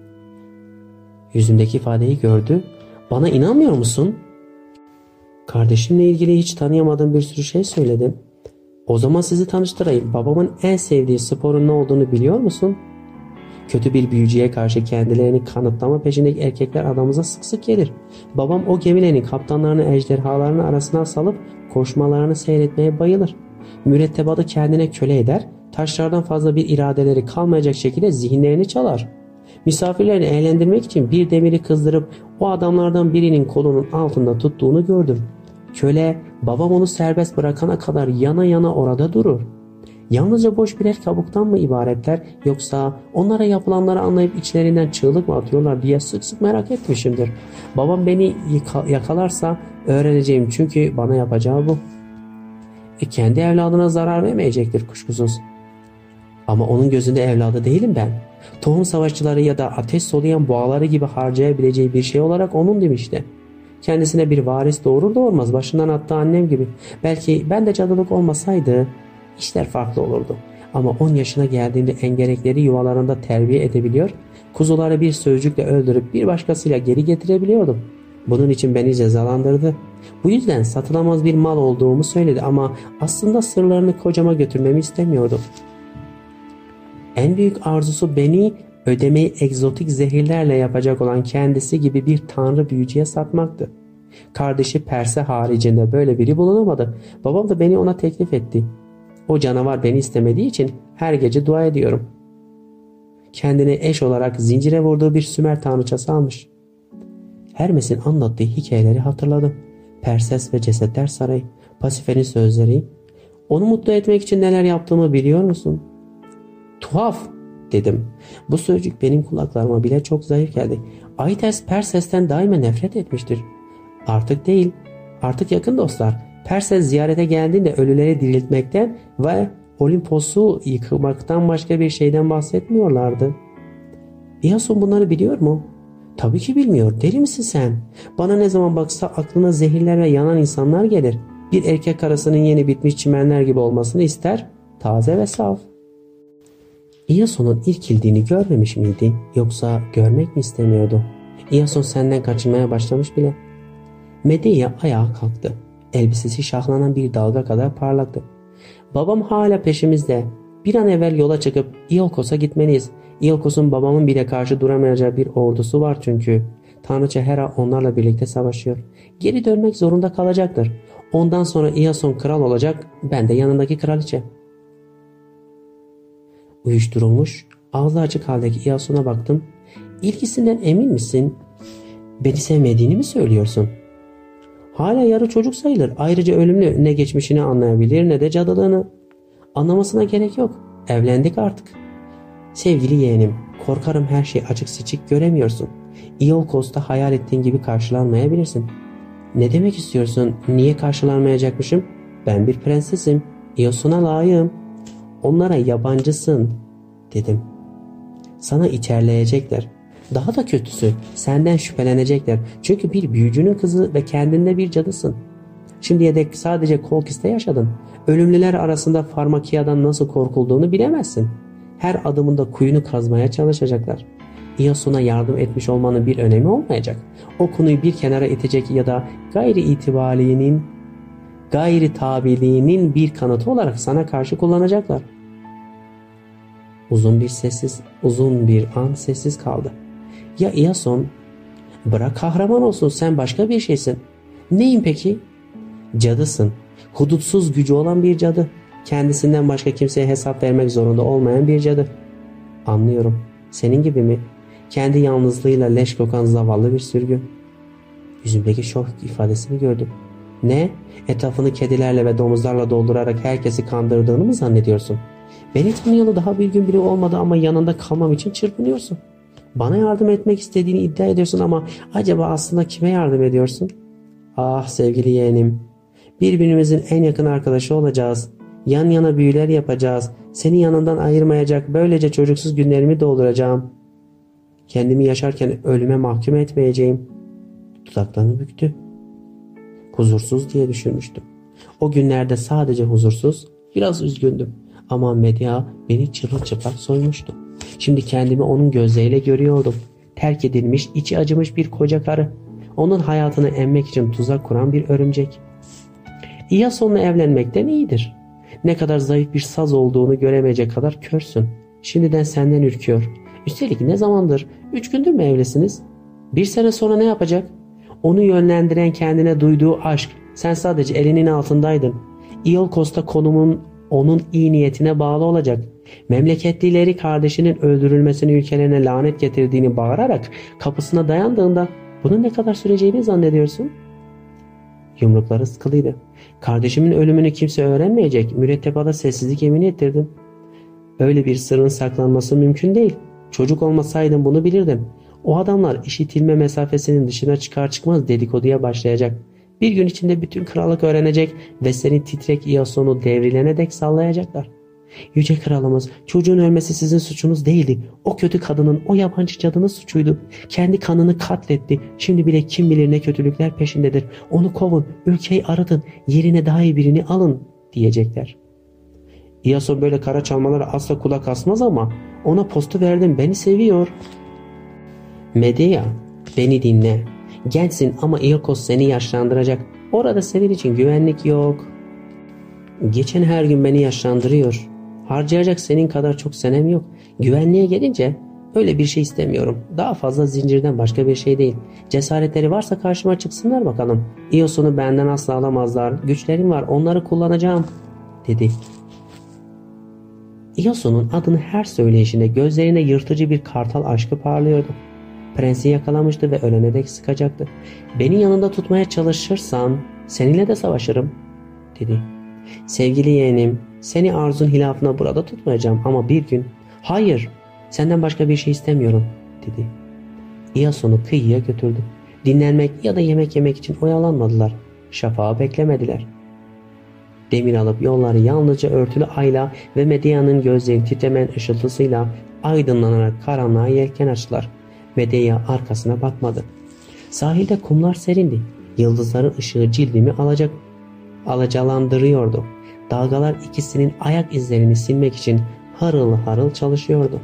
Yüzümdeki ifadeyi gördü. Bana inanmıyor musun? Kardeşimle ilgili hiç tanıyamadığım bir sürü şey söyledin. O zaman sizi tanıştırayım. Babamın en sevdiği sporun ne olduğunu biliyor musun? Kötü bir büyücüye karşı kendilerini kanıtlama peşindeki erkekler adamıza sık sık gelir. Babam o gemilerin kaptanlarını ejderhaların arasına salıp koşmalarını seyretmeye bayılır. Mürettebatı kendine köle eder, taşlardan fazla bir iradeleri kalmayacak şekilde zihinlerini çalar. Misafirlerini eğlendirmek için bir demiri kızdırıp o adamlardan birinin kolunun altında tuttuğunu gördüm. Köle, babam onu serbest bırakana kadar yana yana orada durur. Yalnızca boş birer kabuktan mı ibaretler, yoksa onlara yapılanları anlayıp içlerinden çığlık mı atıyorlar diye sık sık merak etmişimdir. Babam beni yakalarsa öğreneceğim, çünkü bana yapacağı bu. E kendi evladına zarar vermeyecektir kuşkusuz. Ama onun gözünde evladı değilim ben. Tohum savaşçıları ya da ateş soluyan boğaları gibi harcayabileceği bir şey olarak onun demişti. Kendisine bir varis doğurur doğurmaz başından attığı annem gibi. Belki ben de cadılık olmasaydı işler farklı olurdu. Ama on yaşına geldiğinde engerekleri yuvalarında terbiye edebiliyor, kuzuları bir sözcükle öldürüp bir başkasıyla geri getirebiliyordum. Bunun için beni cezalandırdı. Bu yüzden satılamaz bir mal olduğumu söyledi ama aslında sırlarını kocama götürmemi istemiyordu. En büyük arzusu beni ödemeyi egzotik zehirlerle yapacak olan kendisi gibi bir tanrı büyücüye satmaktı. Kardeşi Perse haricinde böyle biri bulunamadı. Babam da beni ona teklif etti. O canavar beni istemediği için her gece dua ediyorum. Kendini eş olarak zincire vurduğu bir Sümer tanrıçası almış. Hermes'in anlattığı hikayeleri hatırladım. Perses ve Cesetler Sarayı, Pasife'nin sözleri. Onu mutlu etmek için neler yaptığımı biliyor musun? Tuhaf dedim. Bu sözcük benim kulaklarıma bile çok zayıf geldi. Aites Perses'ten daima nefret etmiştir. Artık değil. Artık yakın dostlar. Perses ziyarete geldiğinde ölüleri diriltmekten ve Olimpos'u yıkmaktan başka bir şeyden bahsetmiyorlardı. İyason bunları biliyor mu? Tabii ki bilmiyor. Deli misin sen? Bana ne zaman baksa aklına zehirler ve yanan insanlar gelir. Bir erkek karısının yeni bitmiş çimenler gibi olmasını ister. Taze ve saf. İyason'un irkildiğini görmemiş miydi? Yoksa görmek mi istemiyordu? İyason senden kaçınmaya başlamış bile. Medea ayağa kalktı. Elbisesi şahlanan bir dalga kadar parlaktı. Babam hala peşimizde. Bir an evvel yola çıkıp İolkos'a gitmeliyiz. İolkos'un babamın bile karşı duramayacağı bir ordusu var çünkü. Tanrıça Hera onlarla birlikte savaşıyor. Geri dönmek zorunda kalacaktır. Ondan sonra İyason kral olacak, ben de yanındaki kraliçe. Uyuşturulmuş, ağzı açık haldeki İyason'a baktım. İlgisinden emin misin? Beni sevmediğini mi söylüyorsun? Hala yarı çocuk sayılır. Ayrıca ölümlü, ne geçmişini anlayabilir ne de cadılığını. Anlamasına gerek yok. Evlendik artık. Sevgili yeğenim, korkarım her şeyi açık seçik göremiyorsun. İolkos'ta hayal ettiğin gibi karşılanmayabilirsin. Ne demek istiyorsun? Niye karşılanmayacakmışım? Ben bir prensesim. İoson'a layığım. Onlara yabancısın, dedim. Sana içerleyecekler. Daha da kötüsü, senden şüphelenecekler. Çünkü bir büyücünün kızı ve kendinde bir cadısın. Şimdiye dek sadece Kolkis'te yaşadın. Ölümlüler arasında Farmakia'dan nasıl korkulduğunu bilemezsin. Her adımında kuyunu kazmaya çalışacaklar. İyason'a yardım etmiş olmanın bir önemi olmayacak. O konuyu bir kenara itecek ya da gayri itibarinin, gayri tabiliğinin bir kanıtı olarak sana karşı kullanacaklar. Uzun bir sessiz, uzun bir an sessiz kaldı. Ya İyason? Bırak kahraman olsun, sen başka bir şeysin. Neyim peki? Cadısın. Hudutsuz gücü olan bir cadı. Kendisinden başka kimseye hesap vermek zorunda olmayan bir cadı. Anlıyorum. Senin gibi mi? Kendi yalnızlığıyla leş kokan zavallı bir sürgün. Yüzümdeki şok ifadesini gördüm. Ne? Etrafını kedilerle ve domuzlarla doldurarak herkesi kandırdığını mı zannediyorsun? Beni tanıyalı daha bir gün biri olmadı ama yanında kalmam için çırpınıyorsun. Bana yardım etmek istediğini iddia ediyorsun ama acaba aslında kime yardım ediyorsun? Ah sevgili yeğenim. Birbirimizin en yakın arkadaşı olacağız. Yan yana büyüler yapacağız. Seni yanından ayırmayacak, böylece çocuksuz günlerimi dolduracağım. Kendimi yaşarken ölüme mahkum etmeyeceğim. Dudaklarını büktü. Huzursuz diye düşünmüştüm. O günlerde sadece huzursuz, biraz üzgündüm. Ama Medea beni çırılçıplak soymuştu. Şimdi kendimi onun gözleriyle görüyordum. Terk edilmiş, içi acımış bir koca karı. Onun hayatını emmek için tuzak kuran bir örümcek. İyason'la evlenmekten iyidir. Ne kadar zayıf bir saz olduğunu göremeyecek kadar körsün. Şimdiden senden ürküyor. Üstelik ne zamandır? Üç gündür mü evlisiniz? Bir sene sonra ne yapacak? Onu yönlendiren kendine duyduğu aşk. Sen sadece elinin altındaydın. İolkos'ta konumun onun iyi niyetine bağlı olacak. Memleketlileri kardeşinin öldürülmesini ülkelerine lanet getirdiğini bağırarak kapısına dayandığında bunun ne kadar süreceğini zannediyorsun? Yumrukları sıkılıydı. Kardeşimin ölümünü kimse öğrenmeyecek. Mürettebata sessizlik yemin ettirdim. Öyle bir sırrın saklanması mümkün değil. Çocuk olmasaydım bunu bilirdim. O adamlar işitilme mesafesinin dışına çıkar çıkmaz dedikoduya başlayacak. Bir gün içinde bütün krallık öğrenecek ve senin titrek İason'u devrilene dek sallayacaklar. Yüce kralımız, çocuğun ölmesi sizin suçunuz değildi. O kötü kadının, o yabancı cadının suçuydu. Kendi kanını katletti. Şimdi bile kim bilir ne kötülükler peşindedir. Onu kovun, ülkeyi aratın, yerine daha iyi birini alın diyecekler. İason böyle kara çalmalara asla kulak asmaz ama ona postu verdim, beni seviyor. Medea, beni dinle. Gençsin ama İolkos seni yaşlandıracak. Orada senin için güvenlik yok. Geçen her gün beni yaşlandırıyor. Harcayacak senin kadar çok senem yok. Güvenliğe gelince öyle bir şey istemiyorum. Daha fazla zincirden başka bir şey değil. Cesaretleri varsa karşıma çıksınlar bakalım. İoson'u benden asla alamazlar. Güçlerim var, onları kullanacağım dedi. İoson'un adını her söyleyişinde gözlerinde yırtıcı bir kartal aşkı parlıyordu. Prensi yakalamıştı ve ölene dek sıkacaktı. Beni yanında tutmaya çalışırsan seninle de savaşırım dedi. Sevgili yeğenim, seni arzun hilafına burada tutmayacağım ama bir gün, hayır senden başka bir şey istemiyorum dedi. İason'u kıyıya götürdü. Dinlenmek ya da yemek yemek için oyalanmadılar. Şafağı beklemediler. Demir alıp yolları yalnızca örtülü ayla ve Medea'nın gözlerinin titremen ışıltısıyla aydınlanarak karanlığa yelken açtılar. Medea arkasına bakmadı. Sahilde kumlar serindi. Yıldızların ışığı cildimi alacak, alacalandırıyordu. Dalgalar ikisinin ayak izlerini silmek için harıl harıl çalışıyordu.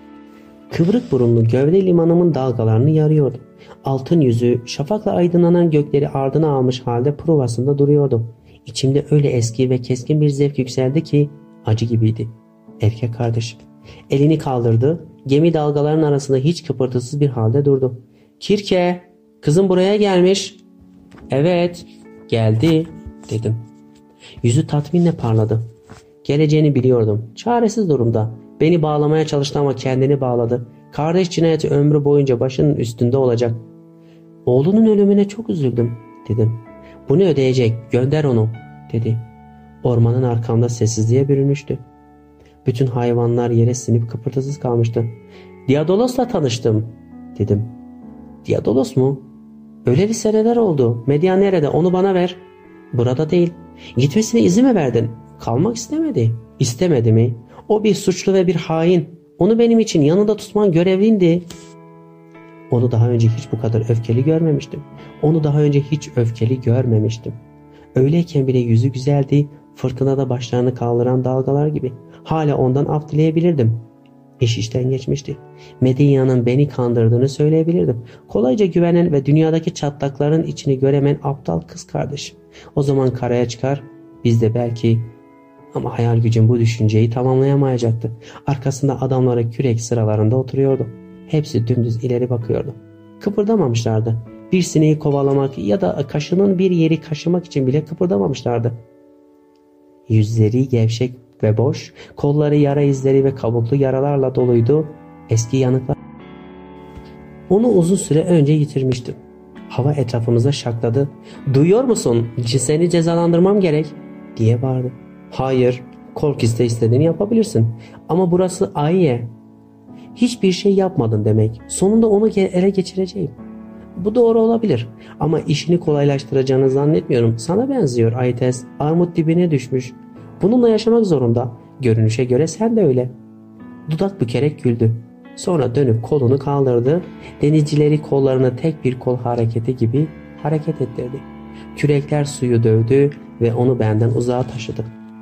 Kıvrık burunlu gövde limanımın dalgalarını yarıyordu. Altın yüzü şafakla aydınlanan gökleri ardına almış halde provasında duruyordu. İçimde öyle eski ve keskin bir zevk yükseldi ki acı gibiydi. Erkek kardeşim. Elini kaldırdı. Gemi dalgaların arasında hiç kıpırtısız bir halde durdu. Kirke, kızım buraya gelmiş. Evet, geldi dedim. Yüzü tatminle parladı. Geleceğini biliyordum. Çaresiz durumda. Beni bağlamaya çalıştı ama kendini bağladı. Kardeş cinayeti ömrü boyunca başının üstünde olacak. Oğlunun ölümüne çok üzüldüm dedim. Bunu ödeyecek, gönder onu dedi. Ormanın arkamda sessizliğe bürünmüştü. Bütün hayvanlar yere sinip kıpırtısız kalmıştı. Diadolos'la tanıştım dedim. Diadolos mu? Öleli seneler oldu. Medea nerede? Onu bana ver. Burada değil. Gitmesine izin mi verdin? Kalmak istemedi. İstemedi mi? O bir suçlu ve bir hain. Onu benim için yanında tutman görevlindi. Onu daha önce hiç bu kadar öfkeli görmemiştim. Onu daha önce hiç öfkeli görmemiştim. Öyleyken bile yüzü güzeldi. Fırtınada başlarını kaldıran dalgalar gibi. Hala ondan af dileyebilirdim. İş işten geçmişti. Medea'nın beni kandırdığını söyleyebilirdim. Kolayca güvenen ve dünyadaki çatlakların içini göremeyen aptal kız kardeşim. O zaman karaya çıkar, biz de belki... Ama hayal gücüm bu düşünceyi tamamlayamayacaktı. Arkasında adamları kürek sıralarında oturuyordu. Hepsi dümdüz ileri bakıyordu. Kıpırdamamışlardı. Bir sineği kovalamak ya da kaşının bir yeri kaşımak için bile kıpırdamamışlardı. Yüzleri gevşek ve boş, kolları yara izleri ve kabuklu yaralarla doluydu. Eski yanıklar. Onu uzun süre önce yitirmiştim. Hava etrafımıza şakladı. Duyuyor musun? Seni cezalandırmam gerek diye bağırdı. Hayır, Korkis'te istediğini yapabilirsin. Ama burası Aiye. Hiçbir şey yapmadın demek. Sonunda onu ele geçireceğim. Bu doğru olabilir. Ama işini kolaylaştıracağını zannetmiyorum. Sana benziyor Aites. Armut dibine düşmüş. Bununla yaşamak zorunda. Görünüşe göre sen de öyle. Dudak bükerek güldü. Sonra dönüp kolunu kaldırdı. Denizcileri kollarını tek bir kol hareketi gibi hareket ettirdi. Kürekler suyu dövdü ve onu benden uzağa taşıdı.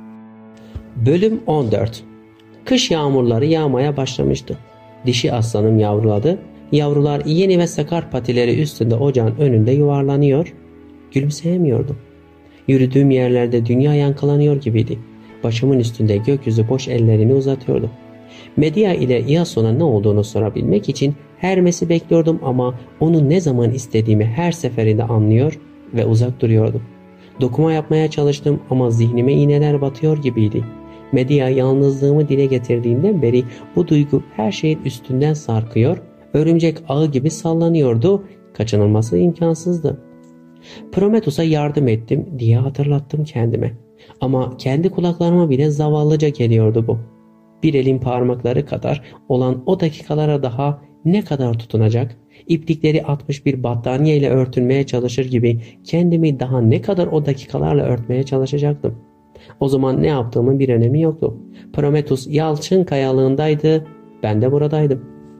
Bölüm on dört. Kış yağmurları yağmaya başlamıştı. Dişi aslanım yavruladı. Yavrular yeni ve sakar patileri üstünde ocağın önünde yuvarlanıyor. Gülümseyemiyordum. Yürüdüğüm yerlerde dünya yankılanıyor gibiydi. Başımın üstünde gökyüzü boş ellerini uzatıyordu. Medea ile Iason'a ne olduğunu sorabilmek için Hermes'i bekliyordum ama onu ne zaman istediğimi her seferinde anlıyor ve uzak duruyordum. Dokuma yapmaya çalıştım ama zihnime iğneler batıyor gibiydi. Medea yalnızlığımı dile getirdiğinden beri bu duygu her şeyin üstünden sarkıyor, örümcek ağı gibi sallanıyordu, kaçınılması imkansızdı. Prometheus'a yardım ettim diye hatırlattım kendime. Ama kendi kulaklarıma bile zavallıca geliyordu bu. Bir elin parmakları kadar olan o dakikalara daha ne kadar tutunacak, iplikleri atmış bir battaniye ile örtünmeye çalışır gibi kendimi daha ne kadar o dakikalarla örtmeye çalışacaktım. O zaman ne yaptığımın bir önemi yoktu. Prometheus yalçın kayalığındaydı, ben de buradaydım.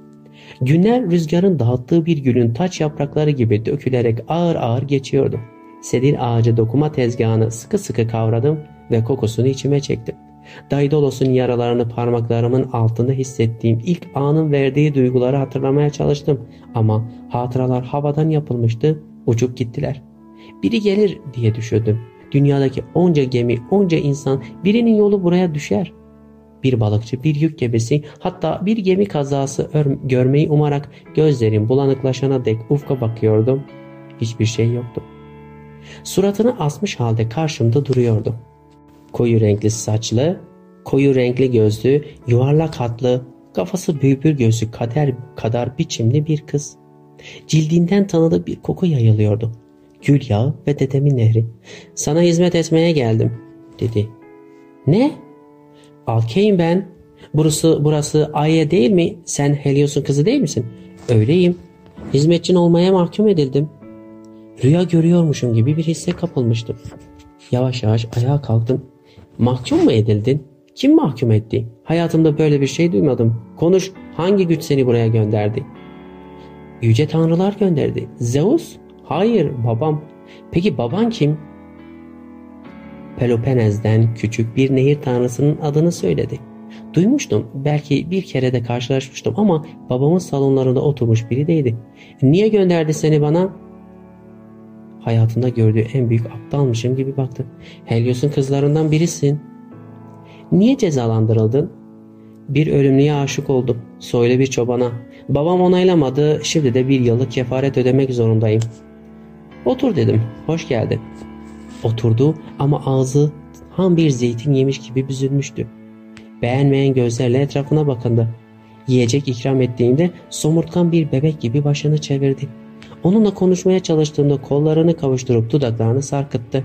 Günler rüzgarın dağıttığı bir gülün taç yaprakları gibi dökülerek ağır ağır geçiyordu. Sedir ağacı dokuma tezgahını sıkı sıkı kavradım ve kokusunu içime çektim. Daidalos'un yaralarını parmaklarımın altında hissettiğim ilk anın verdiği duyguları hatırlamaya çalıştım. Ama hatıralar havadan yapılmıştı, uçup gittiler. Biri gelir diye düşündüm. Dünyadaki onca gemi, onca insan, birinin yolu buraya düşer. Bir balıkçı, bir yük gemisi, hatta bir gemi kazası görmeyi umarak gözlerim bulanıklaşana dek ufka bakıyordum. Hiçbir şey yoktu. Suratını asmış halde karşımda duruyordu. Koyu renkli saçlı, koyu renkli gözlü, yuvarlak hatlı, kafası bülbül gözü kader kadar biçimli bir kız. Cildinden tanıdığı bir koku yayılıyordu. Gül yağı ve dedemin nehri. "Sana hizmet etmeye geldim," dedi. "Ne?" "Alkeyim ben. Burası, burası Aie değil mi? Sen Helios'un kızı değil misin?" "Öyleyim. Hizmetçin olmaya mahkum edildim." Rüya görüyormuşum gibi bir hisse kapılmıştım. Yavaş yavaş ayağa kalktım. "Mahkum mu edildin? Kim mahkum etti? Hayatımda böyle bir şey duymadım. Konuş, hangi güç seni buraya gönderdi?" "Yüce tanrılar gönderdi." "Zeus?" "Hayır, babam." "Peki baban kim?" Peloponnes'den küçük bir nehir tanrısının adını söyledi. Duymuştum, belki bir kere de karşılaşmıştım ama babamın salonlarında oturmuş biri değildi. "Niye gönderdi seni bana?" Hayatında gördüğü en büyük aptalmışım gibi baktı. "Helios'un kızlarından birisin." "Niye cezalandırıldın?" "Bir ölümlüye aşık oldum. Soylu bir çobana. Babam onaylamadı. Şimdi de bir yıllık kefaret ödemek zorundayım." "Otur," dedim. "Hoş geldin." Oturdu ama ağzı ham bir zeytin yemiş gibi büzülmüştü. Beğenmeyen gözlerle etrafına bakındı. Yiyecek ikram ettiğimde somurtkan bir bebek gibi başını çevirdi. Onunla konuşmaya çalıştığımda kollarını kavuşturup dudaklarını sarkıttı.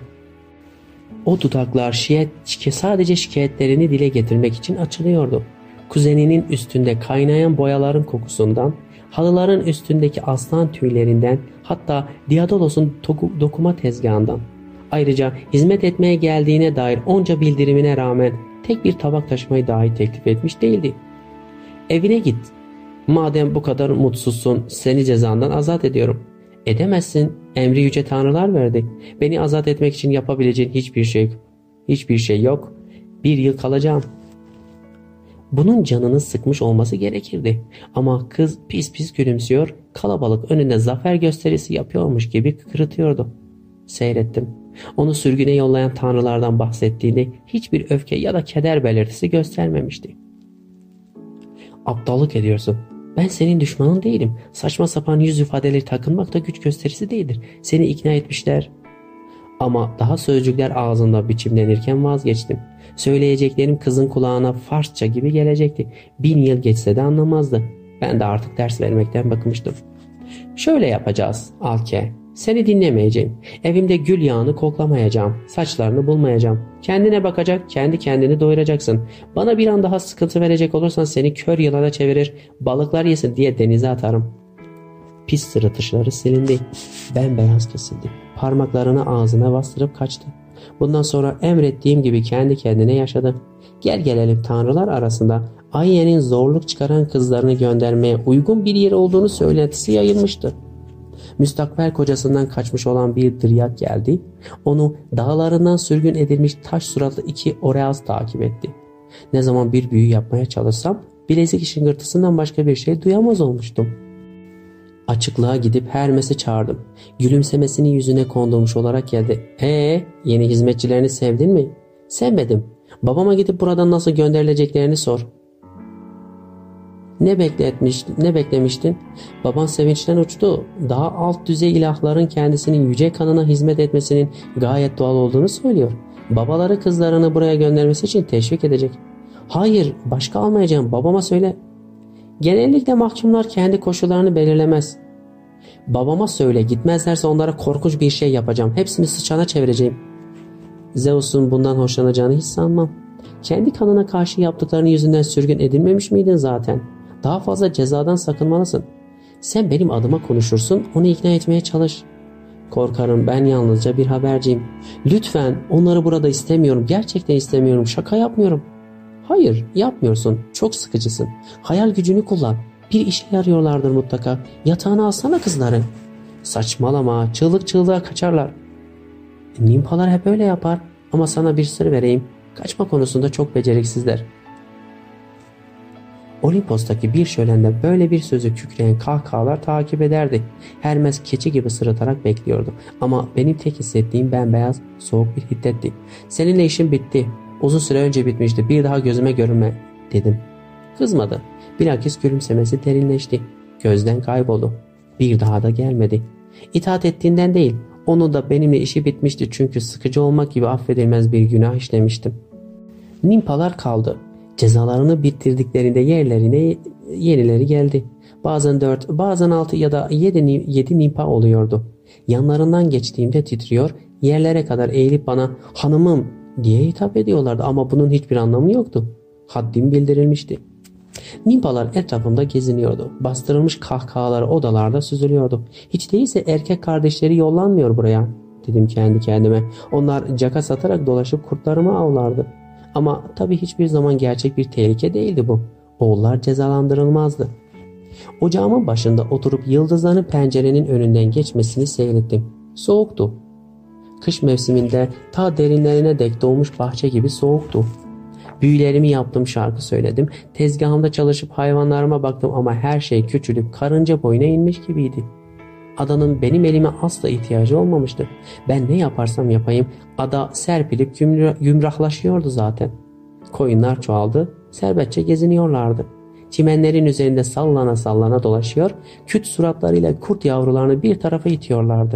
O dudaklar şikayet, sadece şikayetlerini dile getirmek için açılıyordu. Kuzeninin üstünde kaynayan boyaların kokusundan, halıların üstündeki aslan tüylerinden, hatta Daedalos'un dokuma tezgahından. Ayrıca hizmet etmeye geldiğine dair onca bildirimine rağmen tek bir tabak taşımayı dahi teklif etmiş değildi. "Evine git. Madem bu kadar mutsuzsun, seni cezandan azat ediyorum." "Edemezsin. Emri yüce tanrılar verdi. Beni azat etmek için yapabileceğin hiçbir şey, hiçbir şey yok. Bir yıl kalacağım." Bunun canını sıkmış olması gerekirdi. Ama kız pis pis gülümsüyor, kalabalık önünde zafer gösterisi yapıyormuş gibi kıkırtıyordu. Seyrettim. Onu sürgüne yollayan tanrılardan bahsettiğinde hiçbir öfke ya da keder belirtisi göstermemişti. "Aptallık ediyorsun. Ben senin düşmanın değilim. Saçma sapan yüz ifadeleri takınmak da güç gösterisi değildir. Seni ikna etmişler." Ama daha sözcükler ağzında biçimlenirken vazgeçtim. Söyleyeceklerim kızın kulağına Farsça gibi gelecekti. Bin yıl geçse de anlamazdı. Ben de artık ders vermekten bıkmıştım. "Şöyle yapacağız Alke. Seni dinlemeyeceğim. Evimde gül yağını koklamayacağım. Saçlarını bulmayacağım. Kendine bakacak, kendi kendini doyuracaksın. Bana bir an daha sıkıntı verecek olursan seni kör yılana çevirir, balıklar yesin diye denize atarım." Pis sırıtışları silindi. Bembeyaz kesildi. Parmaklarını ağzına bastırıp kaçtı. Bundan sonra emrettiğim gibi kendi kendine yaşadı. Gel gelelim tanrılar arasında Aie'nin zorluk çıkaran kızlarını göndermeye uygun bir yer olduğunu söylentisi yayılmıştı. Müstakbel kocasından kaçmış olan bir dıryak geldi. Onu dağlarından sürgün edilmiş taş suratlı iki Oreas takip etti. Ne zaman bir büyü yapmaya çalışsam bilezik şıngırtısından başka bir şey duyamaz olmuştum. Açıklığa gidip Hermes'i çağırdım. Gülümsemesini yüzüne kondurmuş olarak geldi. "Ee, yeni hizmetçilerini sevdin mi?" "Sevmedim. Babama gidip buradan nasıl gönderileceklerini sor." Ne bekletmiş, ne beklemiştin? Baban sevinçten uçtu. Daha alt düzey ilahların kendisinin yüce kanına hizmet etmesinin gayet doğal olduğunu söylüyor. Babaları kızlarını buraya göndermesi için teşvik edecek. Hayır, başka almayacağım. Babama söyle. Genellikle mahkumlar kendi koşullarını belirlemez. Babama söyle, gitmezlerse onlara korkunç bir şey yapacağım. Hepsini sıçana çevireceğim. Zeus'un bundan hoşlanacağını hiç sanmam. Kendi kanına karşı yaptıklarının yüzünden sürgün edilmemiş miydin zaten? Daha fazla cezadan sakınmalısın. Sen benim adıma konuşursun, onu ikna etmeye çalış. Korkarım ben yalnızca bir haberciyim. Lütfen, onları burada istemiyorum. Gerçekten istemiyorum. Şaka yapmıyorum. Hayır, yapmıyorsun. Çok sıkıcısın. Hayal gücünü kullan. Bir işe yarıyorlardır mutlaka. Yatağına alsana kızları. Saçmalama. Çığlık çığlığa kaçarlar. Nimpalar hep öyle yapar. Ama sana bir sır vereyim. Kaçma konusunda çok beceriksizler. Olimpos'taki bir şölende böyle bir sözü kükreyen kahkahalar takip ederdi. Hermes keçi gibi sırıtarak bekliyordu. Ama benim tek hissettiğim bembeyaz, soğuk bir hiddetti. Seninle işim bitti. Uzun süre önce bitmişti. Bir daha gözüme görünme dedim. Kızmadı. Bilakis gülümsemesi derinleşti. Gözden kayboldu. Bir daha da gelmedi. İtaat ettiğinden değil. Onu da benimle işi bitmişti çünkü sıkıcı olmak gibi affedilmez bir günah işlemiştim. Nimpalar kaldı. Cezalarını bitirdiklerinde yerlerine yenileri geldi. Bazen dört, bazen altı ya da yedi, yedi nimpa oluyordu. Yanlarından geçtiğimde titriyor, yerlere kadar eğilip bana hanımım diye hitap ediyorlardı ama bunun hiçbir anlamı yoktu. Haddim bildirilmişti. Nimpalar etrafımda geziniyordu. Bastırılmış kahkahaları odalarda süzülüyordu. Hiç değilse erkek kardeşleri yollanmıyor buraya, dedim kendi kendime. Onlar caka satarak dolaşıp kurtlarımı avlardı. Ama tabii hiçbir zaman gerçek bir tehlike değildi bu. Oğullar cezalandırılmazdı. Ocağımın başında oturup yıldızların pencerenin önünden geçmesini seyrettim. Soğuktu. Kış mevsiminde ta derinlerine dek doğmuş bahçe gibi soğuktu. Büyülerimi yaptım, şarkı söyledim. Tezgahımda çalışıp hayvanlarıma baktım ama her şey küçülüp karınca boyuna inmiş gibiydi. Adanın benim elime asla ihtiyacı olmamıştı. Ben ne yaparsam yapayım ada serpilip yumrahlaşıyordu zaten. Koyunlar çoğaldı, serbestçe geziniyorlardı. Çimenlerin üzerinde sallana sallana dolaşıyor, küt suratlarıyla kurt yavrularını bir tarafa itiyorlardı.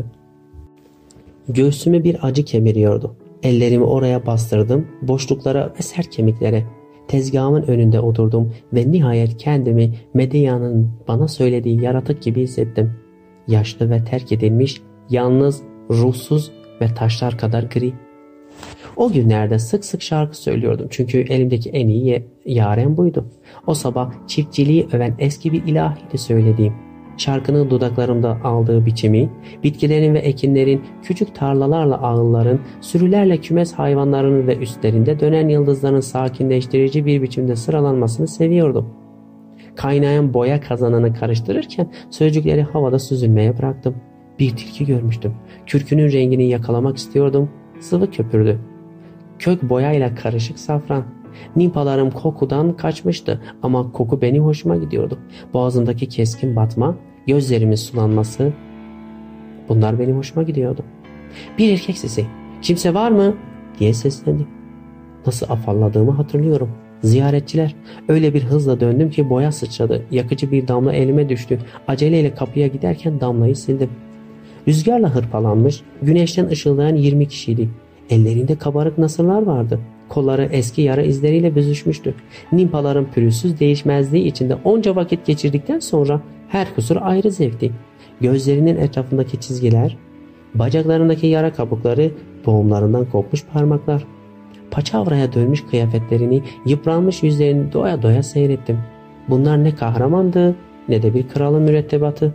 Göğsümü bir acı kemiriyordu. Ellerimi oraya bastırdım, boşluklara ve sert kemiklere. Tezgahımın önünde oturdum ve nihayet kendimi Medea'nın bana söylediği yaratık gibi hissettim. Yaşlı ve terk edilmiş, yalnız, ruhsuz ve taşlar kadar gri. O günlerde sık sık şarkı söylüyordum çünkü elimdeki en iyi yaren buydu. O sabah çiftçiliği öven eski bir ilahiydi söylediğim. Şarkının dudaklarımda aldığı biçimi, bitkilerin ve ekinlerin, küçük tarlalarla ağılların, sürülerle kümes hayvanlarının ve üstlerinde dönen yıldızların sakinleştirici bir biçimde sıralanmasını seviyordum. Kaynayan boya kazanını karıştırırken sözcükleri havada süzülmeye bıraktım. Bir tilki görmüştüm. Kürkünün rengini yakalamak istiyordum. Sıvı köpürdü. Kök boyayla karışık safran. Nimpalarım kokudan kaçmıştı ama koku benim hoşuma gidiyordu. Boğazımdaki keskin batma, gözlerimin sulanması, bunlar benim hoşuma gidiyordu. Bir erkek sesi, kimse var mı diye seslendi. Nasıl afalladığımı hatırlıyorum. Ziyaretçiler. Öyle bir hızla döndüm ki boya sıçradı. Yakıcı bir damla elime düştü. Aceleyle kapıya giderken damlayı sildim. Rüzgarla hırpalanmış, güneşten ışıldayan yirmi kişiydi. Ellerinde kabarık nasırlar vardı. Kolları eski yara izleriyle büzüşmüştü. Nimpaların pürüzsüz değişmezliği içinde onca vakit geçirdikten sonra her kusur ayrı zevkti. Gözlerinin etrafındaki çizgiler, bacaklarındaki yara kabukları, boğumlarından kopmuş parmaklar. Paçavraya dönmüş kıyafetlerini, yıpranmış yüzlerini doya doya seyrettim. Bunlar ne kahramandı ne de bir kralın mürettebatı.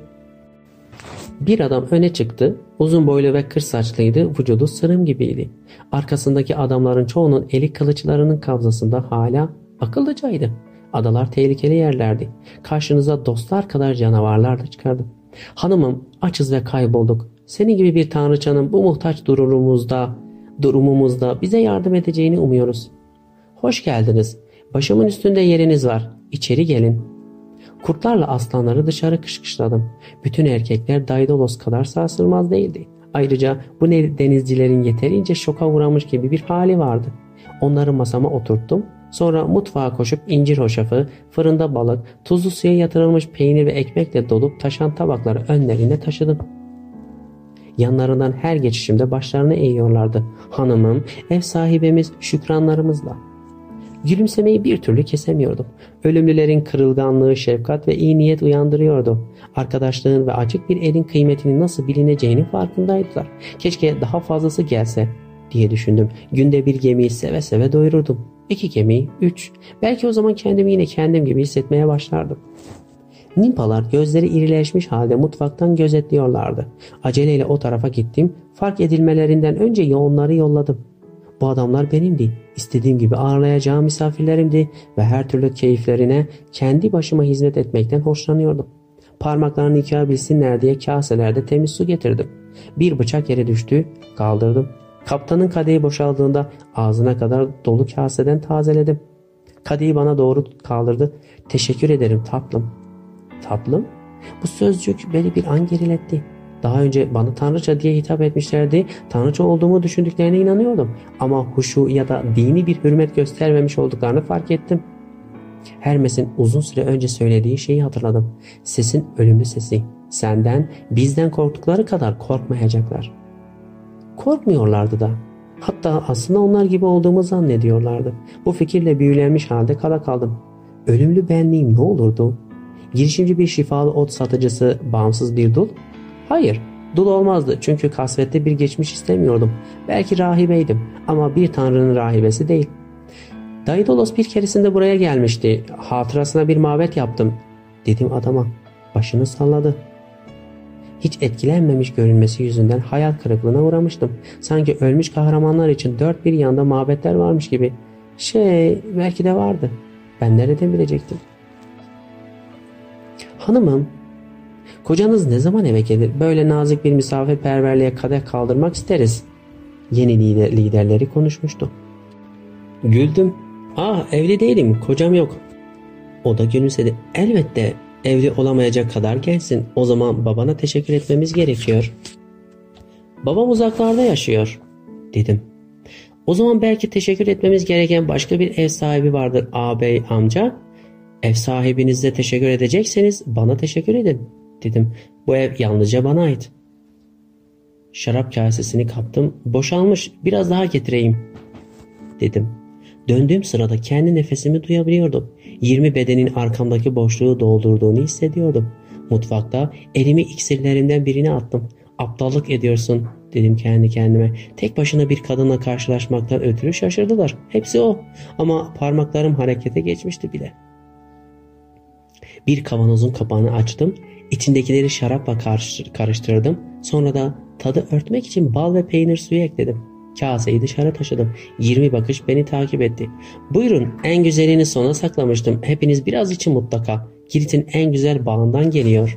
Bir adam öne çıktı. Uzun boylu ve kır saçlıydı. Vücudu sırım gibiydi. Arkasındaki adamların çoğunun eli kılıçlarının kabzasında hala akıllıcaydı. Adalar tehlikeli yerlerdi. Karşınıza dostlar kadar canavarlar da çıkardı. Hanımım, açız ve kaybolduk. Senin gibi bir tanrıçanın bu muhtaç durumumuzda, durumumuzda bize yardım edeceğini umuyoruz. Hoş geldiniz. Başımın üstünde yeriniz var. İçeri gelin. Kurtlarla aslanları dışarı kışkışladım. Bütün erkekler Daidalos kadar sarsılmaz değildi. Ayrıca bu denizcilerin yeterince şoka uğramış gibi bir hali vardı. Onları masama oturttum. Sonra mutfağa koşup incir hoşafı, fırında balık, tuzlu suya yatırılmış peynir ve ekmekle dolup taşan tabakları önlerine taşıdım. Yanlarından her geçişimde başlarını eğiyorlardı. Hanımım, ev sahibimiz şükranlarımızla. Gülümsemeyi bir türlü kesemiyordum. Ölümlülerin kırılganlığı şefkat ve iyi niyet uyandırıyordu. Arkadaşlığın ve açık bir elin kıymetinin nasıl bilineceğinin farkındaydılar. Keşke daha fazlası gelse diye düşündüm. Günde bir gemiyi seve seve doyururdum. İki gemi, üç. Belki o zaman kendimi yine kendim gibi hissetmeye başlardım. Nimpalar gözleri irileşmiş halde mutfaktan gözetliyorlardı. Aceleyle o tarafa gittim. Fark edilmelerinden önce onları yolladım. Bu adamlar benimdi. İstediğim gibi ağırlayacağım misafirlerimdi ve her türlü keyiflerine kendi başıma hizmet etmekten hoşlanıyordum. Parmaklarını yıkayabilsinler diye kaselerde temiz su getirdim. Bir bıçak yere düştü, kaldırdım. Kaptanın kadehi boşaldığında ağzına kadar dolu kaseden tazeledim. Kadehi bana doğru kaldırdı. Teşekkür ederim tatlım. Tatlım? Bu sözcük beni bir an geriletti. Daha önce bana Tanrıça diye hitap etmişlerdi. Tanrıça olduğumu düşündüklerine inanıyordum. Ama huşu ya da dini bir hürmet göstermemiş olduklarını fark ettim. Hermes'in uzun süre önce söylediği şeyi hatırladım. Sesin ölümlü sesi. Senden, bizden korktukları kadar korkmayacaklar. Korkmuyorlardı da. Hatta aslında onlar gibi olduğumu zannediyorlardı. Bu fikirle büyülenmiş halde kala kaldım. Ölümlü benliğim ne olurdu? Girişimci bir şifalı ot satıcısı, bağımsız bir dul? Hayır, dul olmazdı çünkü kasvette bir geçmiş istemiyordum. Belki rahibeydim ama bir tanrının rahibesi değil. Daidolos bir keresinde buraya gelmişti. Hatırasına bir mabet yaptım, dedim adama. Başını salladı. Hiç etkilenmemiş görünmesi yüzünden hayal kırıklığına uğramıştım. Sanki ölmüş kahramanlar için dört bir yanda mabetler varmış gibi. Şey, belki de vardı. Ben nereden bilecektim? Hanımım, kocanız ne zaman eve gelir? Böyle nazik bir misafirperverliğe kadeh kaldırmak isteriz. Yeni lider, liderleri konuşmuştu. Güldüm. Ah, evli değilim, kocam yok. O da gülümsedi. Elbette evli olamayacak kadar gençsin. O zaman babana teşekkür etmemiz gerekiyor. Babam uzaklarda yaşıyor, dedim. O zaman belki teşekkür etmemiz gereken başka bir ev sahibi vardır ağabey amca. Ev sahibinize teşekkür edecekseniz bana teşekkür edin, dedim. Bu ev yalnızca bana ait. Şarap kasesini kaptım. Boşalmış, biraz daha getireyim, dedim. Döndüğüm sırada kendi nefesimi duyabiliyordum. Yirmi bedenin arkamdaki boşluğu doldurduğunu hissediyordum. Mutfakta elimi iksirlerimden birine attım. Aptallık ediyorsun, dedim kendi kendime. Tek başına bir kadınla karşılaşmaktan ötürü şaşırdılar. Hepsi o. Ama parmaklarım harekete geçmişti bile. Bir kavanozun kapağını açtım. İçindekileri şarapla karıştırdım. Sonra da tadı örtmek için bal ve peynir suyu ekledim. Kaseyi dışarı taşıdım. Yirmi bakış beni takip etti. Buyurun, en güzelini sona saklamıştım. Hepiniz biraz için mutlaka. Girit'in en güzel bağından geliyor.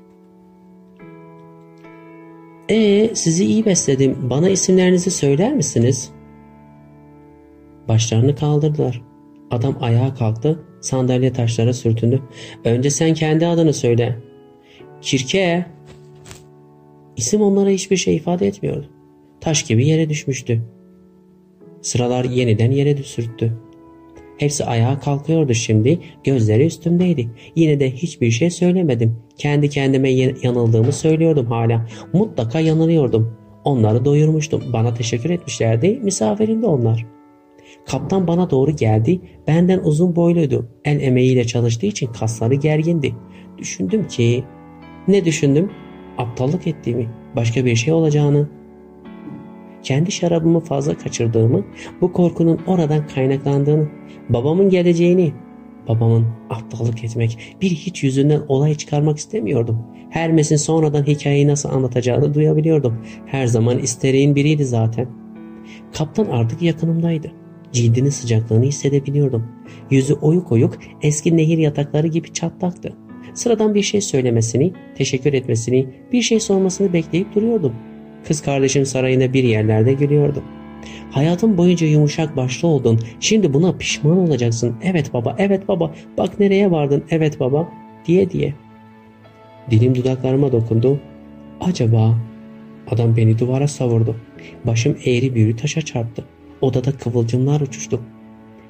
Ee, sizi iyi besledim. Bana isimlerinizi söyler misiniz? Başlarını kaldırdılar. Adam ayağa kalktı. Sandalye taşlara sürtündü. Önce sen kendi adını söyle. Kirke. İsim onlara hiçbir şey ifade etmiyordu. Taş gibi yere düşmüştü. Sıralar yeniden yere sürttü. Hepsi ayağa kalkıyordu şimdi. Gözleri üstümdeydi. Yine de hiçbir şey söylemedim. Kendi kendime yanıldığımı söylüyordum hala. Mutlaka yanılıyordum. Onları doyurmuştum. Bana teşekkür etmişlerdi. Misafirim de onlar. Kaptan bana doğru geldi. Benden uzun boyluydu. El emeğiyle çalıştığı için kasları gergindi. Düşündüm ki... Ne düşündüm? Aptallık ettiğimi, başka bir şey olacağını. Kendi şarabımı fazla kaçırdığımı, bu korkunun oradan kaynaklandığını, babamın geleceğini, babamın aptallık etmek, bir hiç yüzünden olay çıkarmak istemiyordum. Hermes'in sonradan hikayeyi nasıl anlatacağını duyabiliyordum. Her zaman istereğin biriydi zaten. Kaptan artık yakınımdaydı. Cildinin sıcaklığını hissedebiliyordum. Yüzü oyuk oyuk, eski nehir yatakları gibi çatlaktı. Sıradan bir şey söylemesini, teşekkür etmesini, bir şey sormasını bekleyip duruyordum. Kız kardeşim sarayında bir yerlerde gülüyordu. Hayatım boyunca yumuşak başlı oldun. Şimdi buna pişman olacaksın. Evet baba, evet baba. Bak nereye vardın, evet baba, diye diye. Dilim dudaklarıma dokundu. Acaba... Adam beni duvara savurdu. Başım eğri büğrü taşa çarptı. Odada kıvılcımlar uçuştu.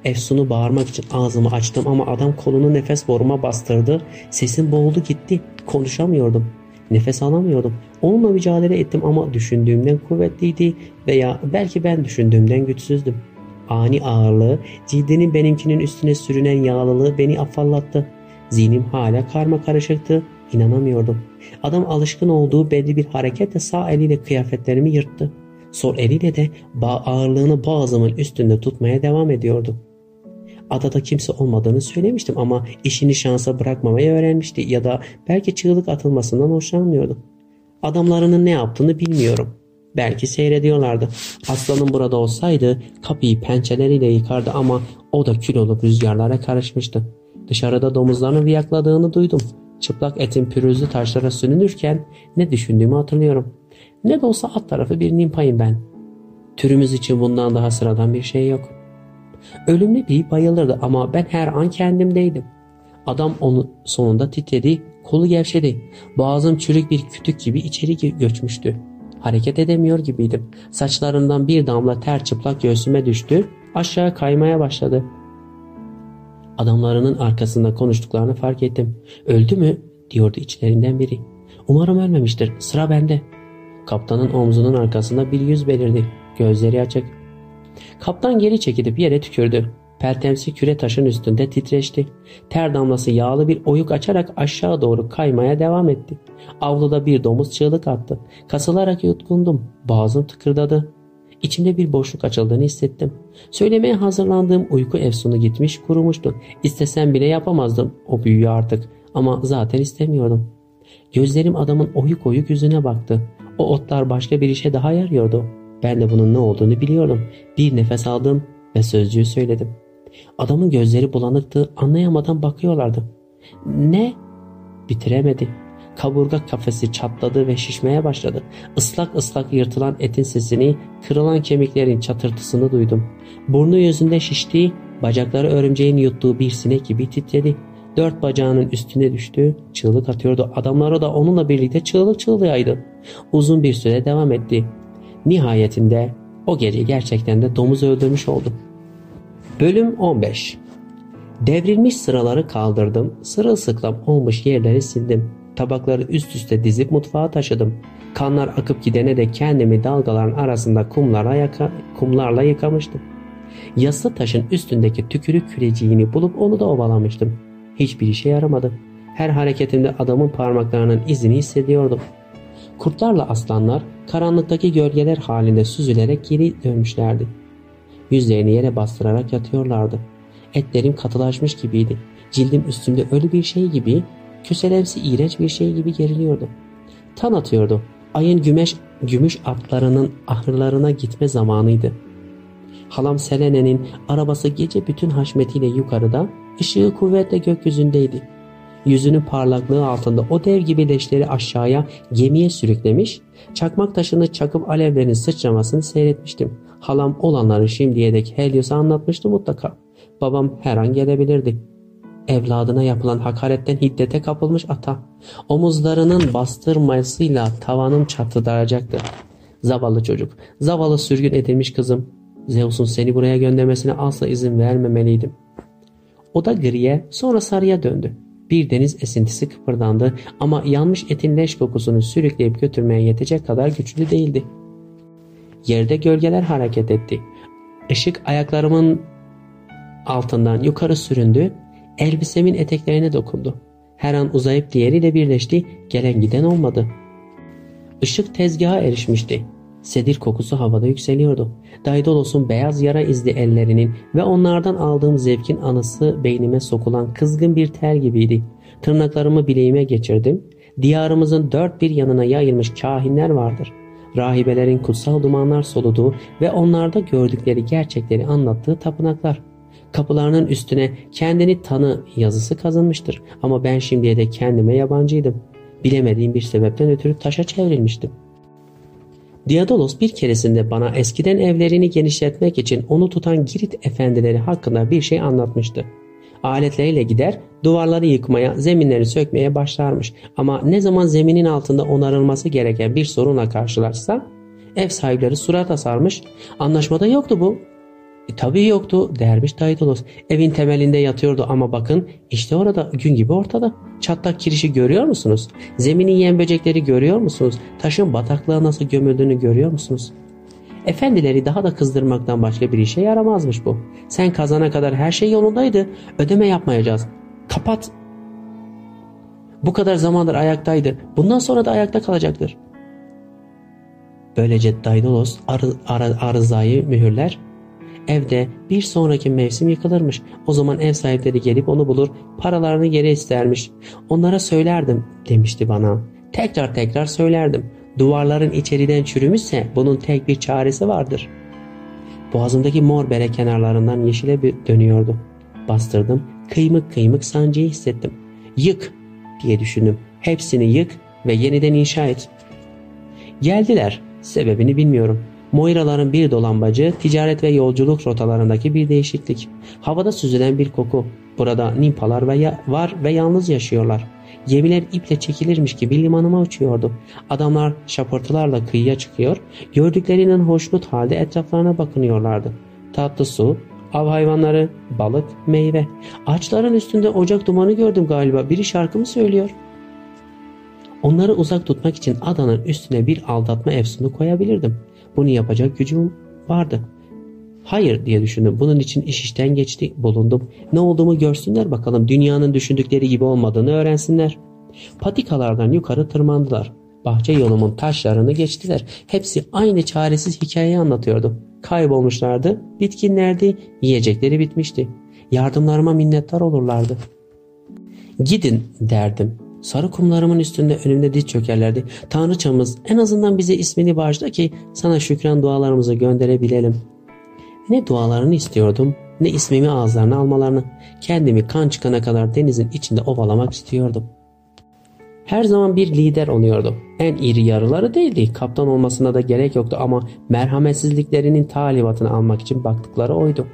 Efsun'u bağırmak için ağzımı açtım ama adam kolunu nefes boruma bastırdı. Sesim boğuldu gitti. Konuşamıyordum. Nefes alamıyordum. Onunla mücadele ettim ama düşündüğümden kuvvetliydi veya belki ben düşündüğümden güçsüzdüm. Ani ağırlığı, cildinin benimkinin üstüne sürünen yağlılığı beni afallattı. Zihnim hala karma karışıktı. İnanamıyordum. Adam alışkın olduğu belli bir hareketle sağ eliyle kıyafetlerimi yırttı. Sol eliyle de ağırlığını boğazımın üstünde tutmaya devam ediyordu. Adada kimse olmadığını söylemiştim ama işini şansa bırakmamayı öğrenmişti ya da belki çığlık atılmasından hoşlanmıyordu. Adamlarının ne yaptığını bilmiyorum. Belki seyrediyorlardı. Aslanım burada olsaydı kapıyı pençeleriyle yıkardı ama o da kül olup rüzgarlara karışmıştı. Dışarıda domuzların viyakladığını duydum. Çıplak etin pürüzlü taşlara sürünürken ne düşündüğümü hatırlıyorum. Ne de olsa alt tarafı bir nimpayım ben. Türümüz için bundan daha sıradan bir şey yok. Ölümlü bir bayılırdı ama ben her an kendimdeydim. Adam onu sonunda titredi, kolu gevşedi. Boğazım çürük bir kütük gibi içeri göçmüştü. Hareket edemiyor gibiydim. Saçlarından bir damla ter çıplak göğsüme düştü, aşağı kaymaya başladı. Adamlarının arkasında konuştuklarını fark ettim. Öldü mü? Diyordu içlerinden biri. Umarım ölmemiştir, sıra bende. Kaptanın omzunun arkasında bir yüz belirdi. Gözleri açık. Kaptan geri çekilip yere tükürdü. Peltemsi küre taşın üstünde titreşti. Ter damlası yağlı bir oyuk açarak aşağı doğru kaymaya devam etti. Avluda bir domuz çığlık attı. Kasılarak yutkundum. Boğazım tıkırdadı. İçimde bir boşluk açıldığını hissettim. Söylemeye hazırlandığım uyku efsunu gitmiş kurumuştu. İstesem bile yapamazdım o büyüyü artık. Ama zaten istemiyordum. Gözlerim adamın oyuk oyuk yüzüne baktı. O otlar başka bir işe daha yarıyordu. Ben de bunun ne olduğunu biliyordum. Bir nefes aldım ve sözcüğü söyledim. Adamın gözleri bulanıktı, anlayamadan bakıyorlardı. Ne? Bitiremedi. Kaburga kafesi çatladı ve şişmeye başladı. Islak ıslak yırtılan etin sesini, kırılan kemiklerin çatırtısını duydum. Burnu yüzünde şişti, bacakları örümceğin yuttuğu bir sinek gibi titredi. Dört bacağının üstüne düştü, çığlık atıyordu. Adamları da onunla birlikte çığlık çığlığıydı. Uzun bir süre devam etti. Nihayetinde o gece gerçekten de domuz öldürmüş oldum. Bölüm on beş. Devrilmiş sıraları kaldırdım. Sırılsıklam olmuş yerleri sildim. Tabakları üst üste dizip mutfağa taşıdım. Kanlar akıp gidene de kendimi dalgaların arasında kumlarla, yaka, kumlarla yıkamıştım. Yassı taşın üstündeki tükürük küreciğini bulup onu da ovalamıştım. Hiçbir işe yaramadı. Her hareketimde adamın parmaklarının izini hissediyordum. Kurtlarla aslanlar karanlıktaki gölgeler halinde süzülerek geri dönmüşlerdi. Yüzlerini yere bastırarak yatıyorlardı. Etlerim katılaşmış gibiydi. Cildim üstümde ölü bir şey gibi, köselemsi iğrenç bir şey gibi geriliyordu. Tan atıyordu. Ayın gümeş, gümüş atlarının ahırlarına gitme zamanıydı. Halam Selene'nin arabası gece bütün haşmetiyle yukarıda, ışığı kuvvetle gökyüzündeydi. Yüzünün parlaklığı altında o dev gibi leşleri aşağıya gemiye sürüklemiş, çakmak taşını çakıp alevlerin sıçramasını seyretmiştim. Halam olanları şimdiye dek Helios'a anlatmıştı mutlaka. Babam her an gelebilirdi. Evladına yapılan hakaretten hiddete kapılmış ata. Omuzlarının bastırmasıyla tavanım çatlayacaktı. Zavallı çocuk, zavallı sürgün edilmiş kızım. Zeus'un seni buraya göndermesine asla izin vermemeliydim. O da griye, sonra sarıya döndü. Bir deniz esintisi kıpırdandı ama yanmış etin leş kokusunu sürükleyip götürmeye yetecek kadar güçlü değildi. Yerde gölgeler hareket etti. Işık ayaklarımın altından yukarı süründü, elbisemin eteklerine dokundu. Her an uzayıp diğeriyle birleşti, gelen giden olmadı. Işık tezgaha erişmişti. Sedir kokusu havada yükseliyordu. Daidalos'un beyaz yara izli ellerinin ve onlardan aldığım zevkin anısı beynime sokulan kızgın bir ter gibiydi. Tırnaklarımı bileğime geçirdim. Diyarımızın dört bir yanına yayılmış kahinler vardır. Rahibelerin kutsal dumanlar soluduğu ve onlarda gördükleri gerçekleri anlattığı tapınaklar. Kapılarının üstüne kendini tanı yazısı kazınmıştır. Ama ben şimdiye de kendime yabancıydım. Bilemediğim bir sebepten ötürü taşa çevrilmiştim. Diadolos bir keresinde bana eskiden evlerini genişletmek için onu tutan Girit efendileri hakkında bir şey anlatmıştı. Aletleriyle gider, duvarları yıkmaya, zeminleri sökmeye başlarmış. Ama ne zaman zeminin altında onarılması gereken bir sorunla karşılaşsa, ev sahipleri surat asarmış. Anlaşmada yoktu bu. E, tabii yoktu dermiş Daidalos. Evin temelinde yatıyordu ama bakın işte orada gün gibi ortada. Çatlak kirişi görüyor musunuz? Zemini yiyen böcekleri görüyor musunuz? Taşın bataklığa nasıl gömüldüğünü görüyor musunuz? Efendileri daha da kızdırmaktan başka bir işe yaramazmış bu. Sen kazana kadar her şey yolundaydı. Ödeme yapmayacağız. Kapat. Bu kadar zamandır ayaktaydı. Bundan sonra da ayakta kalacaktır. Böylece Daidalos arı, arı, arızayı mühürler. Evde bir sonraki mevsim yıkılırmış. O zaman ev sahipleri gelip onu bulur, paralarını geri istermiş. Onlara söylerdim demişti bana. Tekrar tekrar söylerdim. Duvarların içeriden çürümüşse bunun tek bir çaresi vardır. Boğazımdaki mor bere kenarlarından yeşile dönüyordu. Bastırdım, kıymık kıymık sancıyı hissettim. Yık diye düşündüm. Hepsini yık ve yeniden inşa et. Geldiler. Sebebini bilmiyorum. Moiraların bir dolambacı, ticaret ve yolculuk rotalarındaki bir değişiklik. Havada süzülen bir koku. Burada nimpalar ve var ve yalnız yaşıyorlar. Gemiler iple çekilirmiş gibi limanıma uçuyordu. Adamlar şapırtılarla kıyıya çıkıyor, gördüklerinin hoşnut halde etraflarına bakınıyorlardı. Tatlı su, av hayvanları, balık, meyve. Ağaçların üstünde ocak dumanı gördüm galiba. Biri şarkı mı söylüyor? Onları uzak tutmak için adanın üstüne bir aldatma efsunu koyabilirdim. Bunu yapacak gücüm vardı. Hayır diye düşündüm. Bunun için iş işten geçti. Bulundum. Ne olduğumu görsünler bakalım. Dünyanın düşündükleri gibi olmadığını öğrensinler. Patikalardan yukarı tırmandılar. Bahçe yolumun taşlarını geçtiler. Hepsi aynı çaresiz hikayeyi anlatıyordu. Kaybolmuşlardı. Bitkinlerdi. Yiyecekleri bitmişti. Yardımlarıma minnettar olurlardı. Gidin derdim. Sarı kumlarımın üstünde önümde diz çökerlerdi. Tanrıçamız en azından bize ismini bağışla ki sana şükran dualarımızı gönderebilelim. Ne dualarını istiyordum ne ismimi ağızlarına almalarını. Kendimi kan çıkana kadar denizin içinde ovalamak istiyordum. Her zaman bir lider oluyordu. En iri yarıları değildi. Kaptan olmasına da gerek yoktu ama merhametsizliklerinin talimatını almak için baktıkları oydu.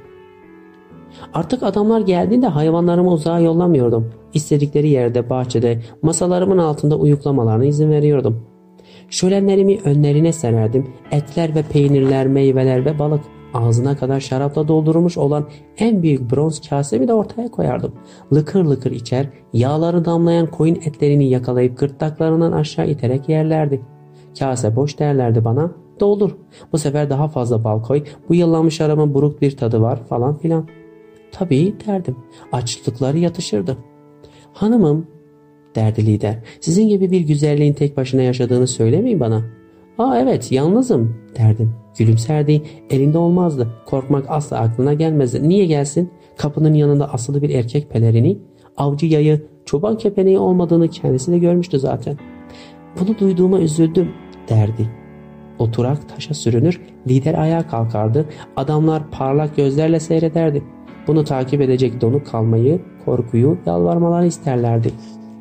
Artık adamlar geldiğinde hayvanlarımı uzağa yollamıyordum. İstedikleri yerde, bahçede, masalarımın altında uyuklamalarına izin veriyordum. Şölenlerimi önlerine sererdim. Etler ve peynirler, meyveler ve balık. Ağzına kadar şarapla doldurulmuş olan en büyük bronz kasemi de ortaya koyardım. Lıkır lıkır içer, yağları damlayan koyun etlerini yakalayıp gırtlaklarından aşağı iterek yerlerdi. Kase boş derlerdi bana. Doldur. Bu sefer daha fazla bal koy. Bu yıllanmış şarabın buruk bir tadı var falan filan. Tabii derdim. Açlıkları yatışırdı. Hanımım derdi lider. Sizin gibi bir güzelliğin tek başına yaşadığını söylemeyin bana. Aa evet yalnızım derdim. Gülümserdi. Elinde olmazdı. Korkmak asla aklına gelmezdi. Niye gelsin? Kapının yanında asılı bir erkek pelerini, avcı yayı, çoban kepeneği olmadığını kendisi de görmüştü zaten. Bunu duyduğuma üzüldüm derdi. Oturak taşa sürünür, lider ayağa kalkardı. Adamlar parlak gözlerle seyrederdi. Bunu takip edecek donuk kalmayı, korkuyu, yalvarmaları isterlerdi.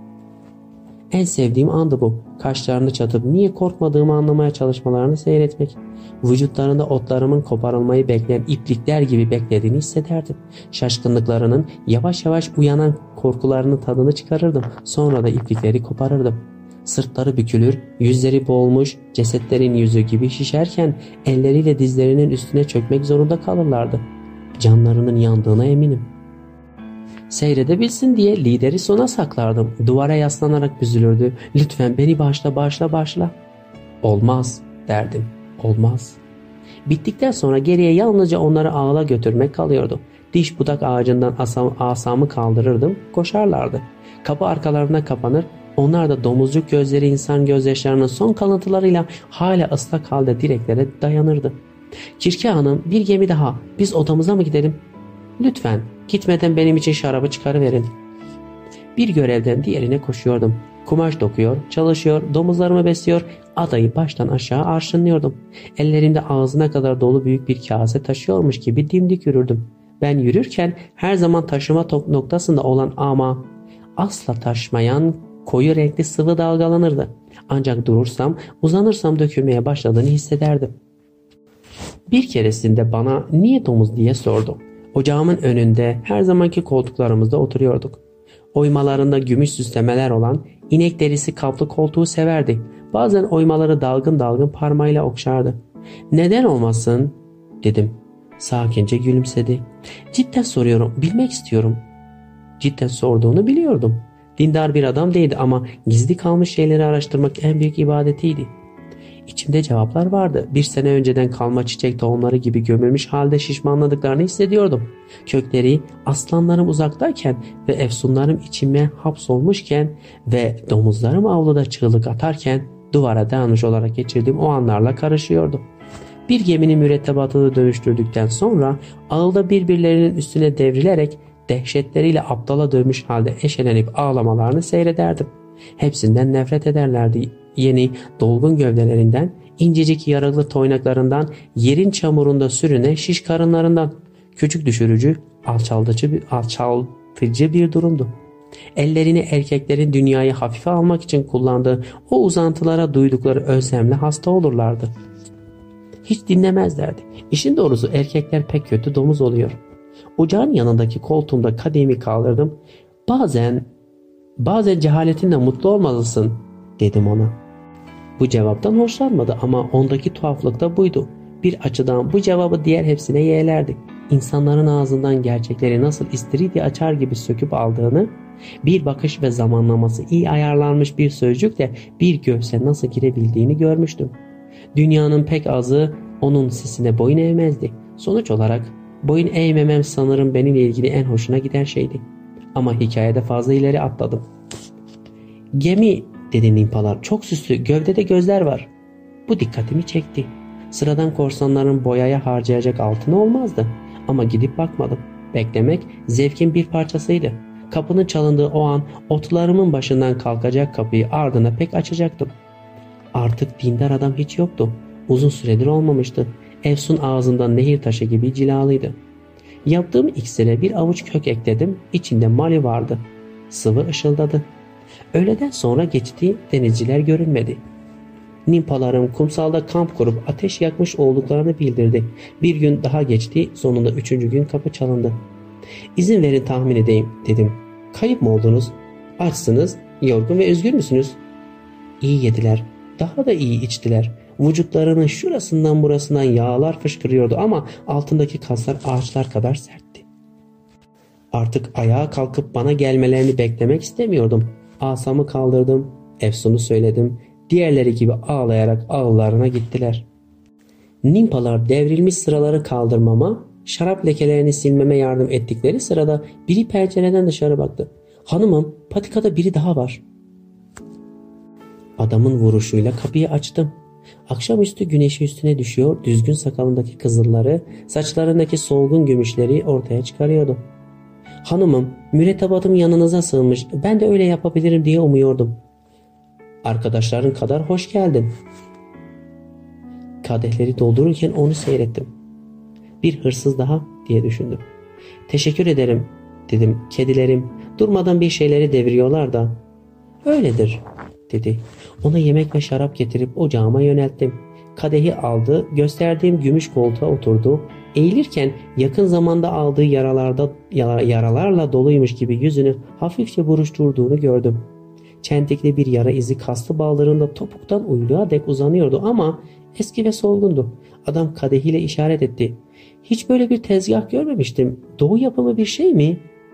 En sevdiğim andı bu. Kaşlarını çatıp niye korkmadığımı anlamaya çalışmalarını seyretmek. Vücutlarında otlarımın koparılmayı bekleyen iplikler gibi beklediğini hissederdim. Şaşkınlıklarının yavaş yavaş uyanan korkularının tadını çıkarırdım. Sonra da iplikleri koparırdım. Sırtları bükülür, yüzleri boğulmuş, cesetlerin yüzü gibi şişerken elleriyle dizlerinin üstüne çökmek zorunda kalırlardı. Canlarının yandığına eminim. Seyredebilsin diye lideri sona saklardım. Duvara yaslanarak büzülürdü. Lütfen beni bağışla, bağışla, bağışla. Olmaz derdim. Olmaz. Bittikten sonra geriye yalnızca onları ağla götürmek kalıyordu. Diş budak ağacından asam, asamı kaldırırdım. Koşarlardı. Kapı arkalarına kapanır. Onlar da domuzcuk gözleri insan gözyaşlarının son kalıntılarıyla hala ıslak halde direklere dayanırdı. Kirke Hanım, bir gemi daha. Biz odamıza mı gidelim? Lütfen gitmeden benim için şarabı çıkarıverin. Bir görevden diğerine koşuyordum. Kumaş dokuyor, çalışıyor, domuzlarımı besliyor, adayı baştan aşağı arşınlıyordum. Ellerimde ağzına kadar dolu büyük bir kase taşıyormuş gibi dimdik yürürdüm. Ben yürürken her zaman taşıma noktasında olan ama asla taşmayan koyu renkli sıvı dalgalanırdı. Ancak durursam, uzanırsam dökülmeye başladığını hissederdim. Bir keresinde bana niye domuz diye sordu. Ocağımın önünde her zamanki koltuklarımızda oturuyorduk. Oymalarında gümüş süslemeler olan inek derisi kaplı koltuğu severdi. Bazen oymaları dalgın dalgın parmağıyla okşardı. Neden olmasın dedim. Sakince gülümsedi. Cidden soruyorum, bilmek istiyorum. Cidden sorduğunu biliyordum. Dindar bir adam değildi ama gizli kalmış şeyleri araştırmak en büyük ibadetiydi. İçimde cevaplar vardı. Bir sene önceden kalma çiçek tohumları gibi gömülmüş halde şişmanladıklarını hissediyordum. Kökleri aslanlarım uzaktayken ve efsunlarım içime hapsolmuşken ve domuzlarım avluda çığlık atarken duvara dayanmış olarak geçirdiğim o anlarla karışıyordu. Bir geminin mürettebatını dönüştürdükten sonra ağılda birbirlerinin üstüne devrilerek dehşetleriyle aptala dönmüş halde eşelenip ağlamalarını seyrederdim. Hepsinden nefret ederlerdi. Yeni dolgun gövdelerinden, incecik yaralı toynaklarından, yerin çamurunda sürünen şiş karınlarından. Küçük düşürücü, alçaltıcı bir, alçaltıcı bir durumdu. Ellerini erkeklerin dünyayı hafife almak için kullandığı o uzantılara duydukları özlemle hasta olurlardı. Hiç dinlemezlerdi. İşin doğrusu erkekler pek kötü domuz oluyor. Ocağın yanındaki koltuğumda kadehimi kaldırdım. Bazen, bazen cehaletinle mutlu olmalısın dedim ona. Bu cevaptan hoşlanmadı ama ondaki tuhaflık da buydu. Bir açıdan bu cevabı diğer hepsine yeğlerdi. İnsanların ağzından gerçekleri nasıl istiridye açar gibi söküp aldığını, bir bakış ve zamanlaması iyi ayarlanmış bir sözcükle bir göğse nasıl girebildiğini görmüştüm. Dünyanın pek azı onun sesine boyun eğmezdi. Sonuç olarak boyun eğmemem sanırım benimle ilgili en hoşuna giden şeydi. Ama hikayede fazla ileri atladım. Gemi dedi Nimpalar, çok süslü, gövdede gözler var. Bu dikkatimi çekti. Sıradan korsanların boyaya harcayacak altını olmazdı. Ama gidip bakmadım. Beklemek zevkin bir parçasıydı. Kapının çalındığı o an otlarımın başından kalkacak kapıyı ardına pek açacaktım. Artık dindar adam hiç yoktu. Uzun süredir olmamıştı. Efsun ağzından nehir taşı gibi cilalıydı. Yaptığım iksire bir avuç kök ekledim. İçinde mali vardı. Sıvı ışıldadı. Öğleden sonra geçti, denizciler görünmedi. Nimpalarım kumsalda kamp kurup ateş yakmış olduklarını bildirdi. Bir gün daha geçti, sonunda üçüncü gün kapı çalındı. İzin verin tahmin edeyim dedim. Kayıp mı oldunuz? Açsınız, yorgun ve üzgün müsünüz? İyi yediler, daha da iyi içtiler. Vücutlarının şurasından burasından yağlar fışkırıyordu ama altındaki kaslar ağaçlar kadar sertti. Artık ayağa kalkıp bana gelmelerini beklemek istemiyordum. Asamı kaldırdım, efsunu söyledim. Diğerleri gibi ağlayarak ağlarına gittiler. Nimpalar devrilmiş sıraları kaldırmama, şarap lekelerini silmeme yardım ettikleri sırada biri pencereden dışarı baktı. Hanımım, patikada biri daha var. Adamın vuruşuyla kapıyı açtım. Akşamüstü güneşi üstüne düşüyor, düzgün sakalındaki kızılları, saçlarındaki solgun gümüşleri ortaya çıkarıyordu. Hanımım, mürettebatım yanınıza sığınmış, ben de öyle yapabilirim diye umuyordum. Arkadaşların kadar hoş geldin. Kadehleri doldururken onu seyrettim. Bir hırsız daha diye düşündüm. Teşekkür ederim dedim. Kedilerim durmadan bir şeyleri deviriyorlar da. Öyledir dedi. Ona yemek ve şarap getirip ocağıma yönelttim. Kadehi aldı, gösterdiğim gümüş koltuğa oturdu. Eğilirken yakın zamanda aldığı yaralarda yaralarla doluymuş gibi yüzünü hafifçe buruşturduğunu gördüm. Çentikli bir yara izi kaslı baldırında topuktan uyluğa dek uzanıyordu ama eski ve solgundu. Adam kadehiyle işaret etti. Hiç böyle bir tezgah görmemiştim. Doğu yapımı bir şey mi?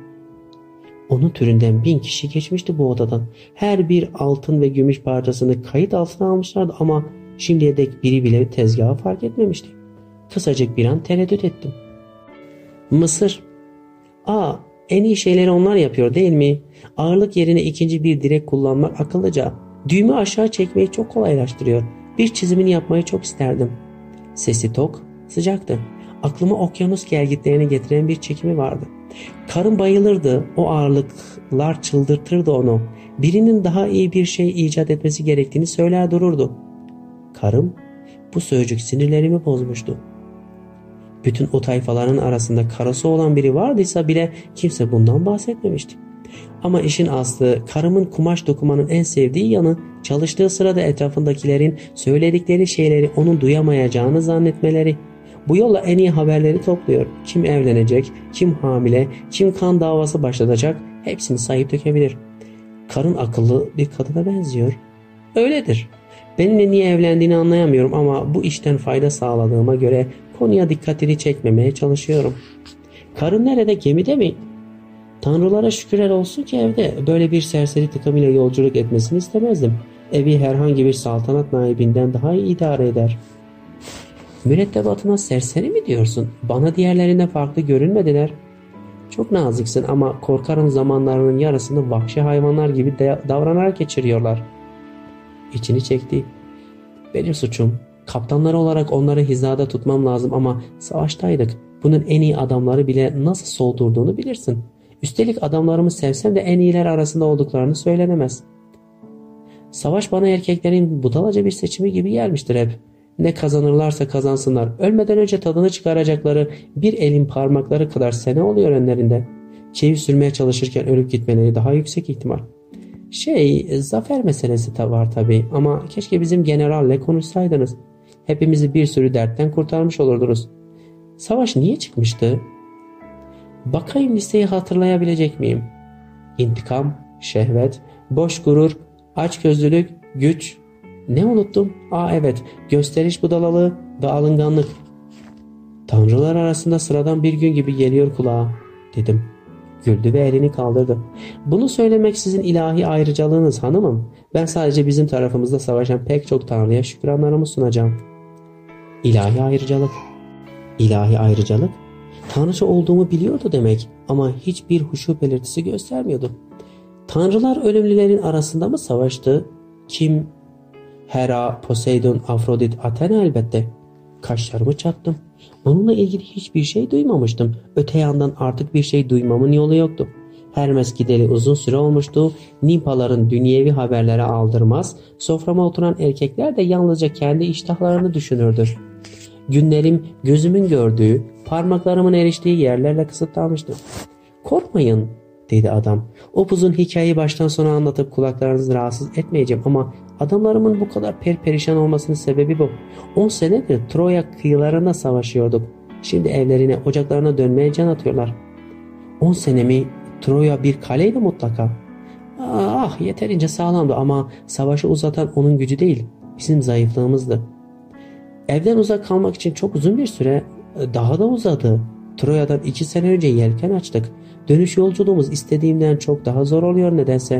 Onun türünden bin kişi geçmişti bu odadan. Her bir altın ve gümüş parçasını kayıt altına almışlardı ama şimdiye dek biri bile tezgahı fark etmemişti. Kısacık bir an tereddüt ettim. Mısır. Aa, en iyi şeyleri onlar yapıyor değil mi? Ağırlık yerine ikinci bir direk kullanmak akıllıca. Düğümü aşağı çekmeyi çok kolaylaştırıyor. Bir çizimini yapmayı çok isterdim. Sesi tok, sıcaktı. Aklıma okyanus gelgitlerini getiren bir çekimi vardı. Karım bayılırdı. O ağırlıklar çıldırtırdı onu. Birinin daha iyi bir şey icat etmesi gerektiğini söyler dururdu. Karım, bu sözcük sinirlerimi bozmuştu. Bütün o tayfaların arasında karısı olan biri vardıysa bile kimse bundan bahsetmemişti. Ama işin aslı, karımın kumaş dokumanın en sevdiği yanı, çalıştığı sırada etrafındakilerin söyledikleri şeyleri onun duyamayacağını zannetmeleri. Bu yolla en iyi haberleri topluyor. Kim evlenecek, kim hamile, kim kan davası başlatacak, hepsini sayıp dökebilir. Karın akıllı bir kadına benziyor. Öyledir. Benimle niye evlendiğini anlayamıyorum ama bu işten fayda sağladığıma göre Konuya dikkatini çekmemeye çalışıyorum. Karın nerede, gemide mi? Tanrılara şükürler olsun ki evde. Böyle bir serseri takımıyla yolculuk etmesini istemezdim. Evi herhangi bir saltanat naibinden daha iyi idare eder. Mürettebatına serseri mi diyorsun? Bana diğerlerinden farklı görünmediler. Çok naziksin ama korkarım zamanlarının yarısını vahşi hayvanlar gibi davranarak geçiriyorlar. İçini çekti. Benim suçum. Kaptanları olarak onları hizada tutmam lazım ama savaştaydık. Bunun en iyi adamları bile nasıl soldurduğunu bilirsin. Üstelik adamlarımı sevsem de en iyiler arasında olduklarını söylenemez. Savaş bana erkeklerin budalaca bir seçimi gibi gelmiştir hep. Ne kazanırlarsa kazansınlar. Ölmeden önce tadını çıkaracakları bir elin parmakları kadar sene oluyor önlerinde. Keyif sürmeye çalışırken ölüp gitmeleri daha yüksek ihtimal. Şey, zafer meselesi de var tabii ama keşke bizim generalle konuşsaydınız. Hepimizi bir sürü dertten kurtarmış olurdunuz. Savaş niye çıkmıştı? Bakayım listeyi hatırlayabilecek miyim? İntikam, şehvet, boş gurur, açgözlülük, güç. Ne unuttum? Aa evet, gösteriş budalalığı ve alınganlık. Tanrılar arasında sıradan bir gün gibi geliyor kulağa, dedim. Güldü ve elini kaldırdı. Bunu söylemek sizin ilahi ayrıcalığınız hanımım. Ben sadece bizim tarafımızda savaşan pek çok tanrıya şükranlarımı sunacağım. İlahi ayrıcalık. İlahi ayrıcalık? Tanrıça olduğumu biliyordu demek ama hiçbir huşu belirtisi göstermiyordu. Tanrılar ölümlülerin arasında mı savaştı? Kim? Hera, Poseidon, Afrodit, Athena elbette. Kaşlarımı çattım. Onunla ilgili hiçbir şey duymamıştım. Öte yandan artık bir şey duymamın yolu yoktu. Hermes gideli uzun süre olmuştu. Nimpaların dünyevi haberlere aldırmaz. Soframa oturan erkekler de yalnızca kendi iştahlarını düşünürdü. Günlerim gözümün gördüğü, parmaklarımın eriştiği yerlerle kısıtlanmıştı. Korkmayın, dedi adam. Upuzun hikayeyi baştan sona anlatıp kulaklarınızı rahatsız etmeyeceğim ama adamlarımın bu kadar perperişan olmasının sebebi bu. On senedir Troya kıyılarında savaşıyorduk. Şimdi evlerine, ocaklarına dönmeye can atıyorlar. On sene mi? Troya bir kaleydi mutlaka. Ah, yeterince sağlamdı ama savaşı uzatan onun gücü değil, bizim zayıflığımızdı. Evden uzak kalmak için çok uzun bir süre, daha da uzadı. Troya'dan iki sene önce yelken açtık. Dönüş yolculuğumuz istediğimden çok daha zor oluyor nedense.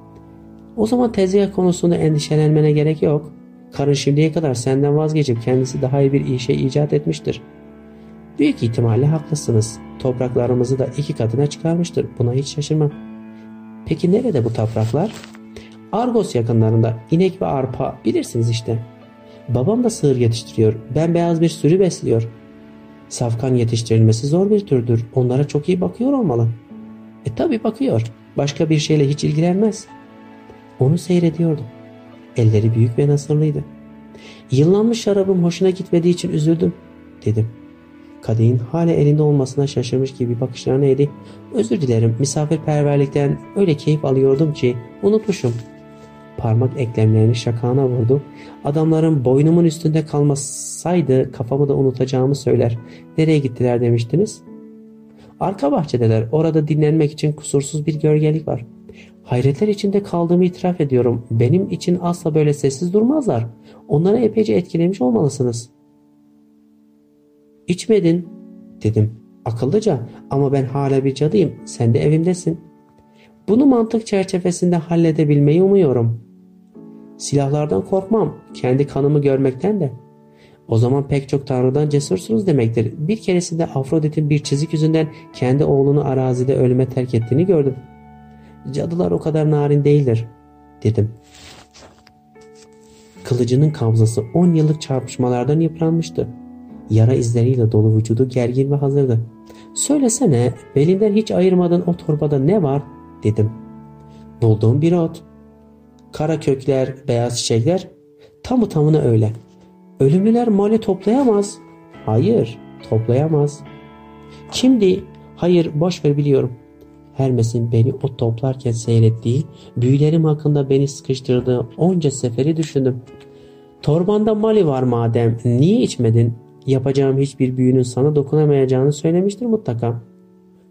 O zaman tezgah konusunda endişelenmene gerek yok. Karın şimdiye kadar senden vazgeçip kendisi daha iyi bir işe icat etmiştir. Büyük ihtimalle haklısınız. Topraklarımızı da iki katına çıkarmıştır. Buna hiç şaşırmam. Peki nerede bu topraklar? Argos yakınlarında. İnek ve arpa bilirsiniz işte. Babam da sığır yetiştiriyor. Bembeyaz bir sürü besliyor. Safkan yetiştirilmesi zor bir türdür. Onlara çok iyi bakıyor olmalı. E tabi bakıyor. Başka bir şeyle hiç ilgilenmez. Onu seyrediyordum. Elleri büyük ve nasırlıydı. Yıllanmış şarabım hoşuna gitmediği için üzüldüm, dedim. Kadehin hala elinde olmasına şaşırmış gibi bakışlarına eğdi. Özür dilerim, misafirperverlikten öyle keyif alıyordum ki unutmuşum. Parmak eklemlerini şakağına vurdu. Adamların boynumun üstünde kalmasaydı kafamı da unutacağımı söyler. Nereye gittiler demiştiniz? Arka bahçedeler. Orada dinlenmek için kusursuz bir gölgelik var. Hayretler içinde kaldığımı itiraf ediyorum. Benim için asla böyle sessiz durmazlar. Onları epeyce etkilemiş olmalısınız. İçmedin, dedim. Akıllıca, ama ben hala bir cadıyım. Sen de evimdesin. Bunu mantık çerçevesinde halledebilmeyi umuyorum. Silahlardan korkmam. Kendi kanımı görmekten de. O zaman pek çok tanrıdan cesursunuz demektir. Bir keresinde Afrodit'in bir çizik yüzünden kendi oğlunu arazide ölüme terk ettiğini gördüm. Cadılar o kadar narin değildir, dedim. Kılıcının kabzası on yıllık çarpışmalardan yıpranmıştı. Yara izleriyle dolu vücudu gergin ve hazırdı. Söylesene, belinden hiç ayırmadığın o torbada ne var, dedim. Bulduğum bir ot. Kara kökler, beyaz çiçekler, tamı tamına öyle. Ölümlüler mali toplayamaz. Hayır, toplayamaz. Kimdi? Hayır, boş ver, biliyorum. Hermes'in beni ot toplarken seyrettiği, büyülerim hakkında beni sıkıştırdığı onca seferi düşündüm. Torbanda mali var madem, niye içmedin? Yapacağım hiçbir büyünün sana dokunamayacağını söylemiştir mutlaka.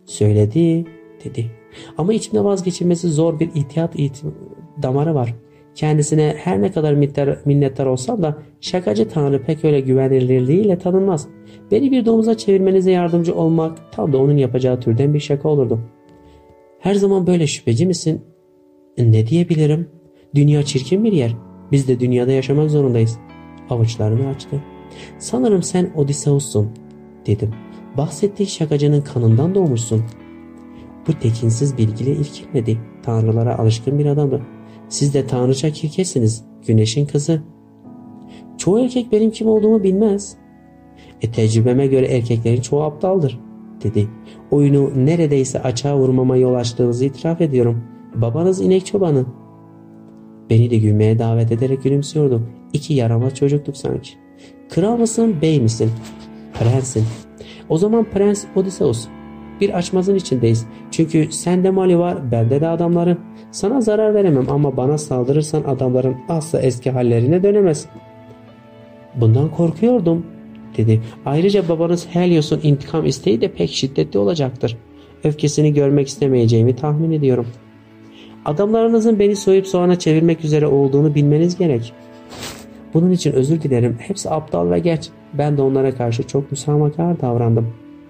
Söyledi, dedi. Ama içimde vazgeçilmesi zor bir ihtiyat it damarı var. Kendisine her ne kadar minnettar, minnettar olsam da şakacı tanrı pek öyle güvenilirliğiyle tanınmaz. Beni bir domuza çevirmenize yardımcı olmak tam da onun yapacağı türden bir şaka olurdu. Her zaman böyle şüpheci misin? Ne diyebilirim? Dünya çirkin bir yer. Biz de dünyada yaşamak zorundayız. Avuçlarını açtı. Sanırım sen Odysseus'sun dedim. Bahsettiğin şakacının kanından doğmuşsun. Bu tekinsiz bilgiyle irkilmedi. Tanrılara alışkın bir adamdı. Siz de tanrıça kirkesiniz. Güneşin kızı. Çoğu erkek benim kim olduğumu bilmez. E tecrübeme göre erkeklerin çoğu aptaldır dedi. Oyunu neredeyse açığa vurmama yol açtığınızı itiraf ediyorum. Babanız inek çobanı. Beni de gülmeye davet ederek gülümsüyordu. İki yaramaz çocuktuk sanki. Kral mısın, bey misin? Prensin. O zaman Prens Odysseus. Bir açmazın içindeyiz. Çünkü sende mali var, bende de adamların. Sana zarar veremem ama bana saldırırsan adamların asla eski hallerine dönemez. Bundan korkuyordum dedi. Ayrıca babanız Helios'un intikam isteği de pek şiddetli olacaktır. Öfkesini görmek istemeyeceğimi tahmin ediyorum. Adamlarınızın beni soyup soğana çevirmek üzere olduğunu bilmeniz gerek. Bunun için özür dilerim. Hepsi aptal ve geç. Ben de onlara karşı çok müsamahakar davrandım.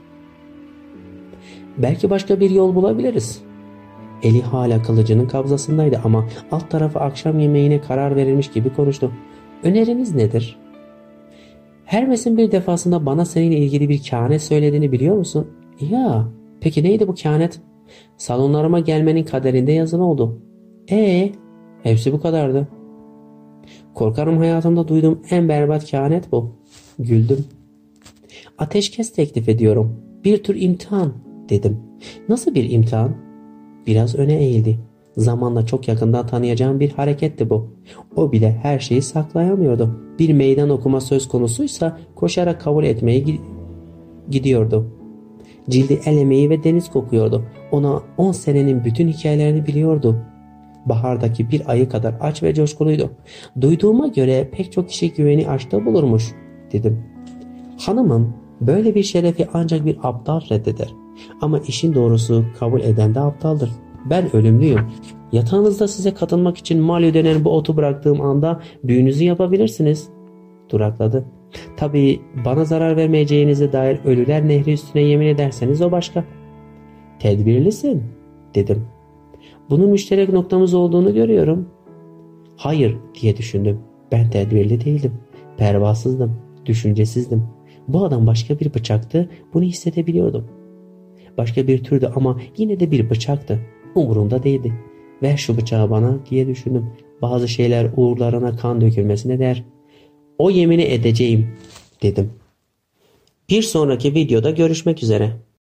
Belki başka bir yol bulabiliriz. Eli hala kılıcının kabzasındaydı ama alt tarafı akşam yemeğine karar verilmiş gibi konuştu. Öneriniz nedir? Hermes'in bir defasında bana seninle ilgili bir kehanet söylediğini biliyor musun? Ya, peki neydi bu kehanet? Salonlarıma gelmenin kaderinde yazılı oldu. Ee, hepsi bu kadardı. Korkarım hayatımda duyduğum en berbat kehanet bu. Güldüm. Ateşkes teklif ediyorum. Bir tür imtihan dedim. Nasıl bir imtihan? Biraz öne eğildi. Zamanla çok yakından tanıyacağım bir hareketti bu. O bile her şeyi saklayamıyordu. Bir meydan okuma söz konusuysa koşarak kabul etmeye gidiyordu. Cildi el emeği ve deniz kokuyordu. Ona on senenin bütün hikayelerini biliyordu. Bahardaki bir ayı kadar aç ve coşkuluydu. Duyduğuma göre pek çok kişi güveni aşkta bulurmuş dedim. Hanımım, böyle bir şerefi ancak bir aptal reddeder. Ama işin doğrusu kabul eden de aptaldır. Ben ölümlüyüm. Yatağınızda size katılmak için mal ödenen bu otu bıraktığım anda büyünüzü yapabilirsiniz. Durakladı. Tabii bana zarar vermeyeceğinize dair ölüler nehri üstüne yemin ederseniz o başka. Tedbirlisin dedim. Bunun müşterek noktamız olduğunu görüyorum. Hayır diye düşündüm. Ben tedbirli değildim. Pervasızdım. Düşüncesizdim. Bu adam başka bir bıçaktı. Bunu hissedebiliyordum. Başka bir türdü ama yine de bir bıçaktı. Umurumda değildi. Ver şu bıçağı bana diye düşündüm. Bazı şeyler uğurlarına kan dökülmesine değer. O yemini edeceğim dedim. Bir sonraki videoda görüşmek üzere.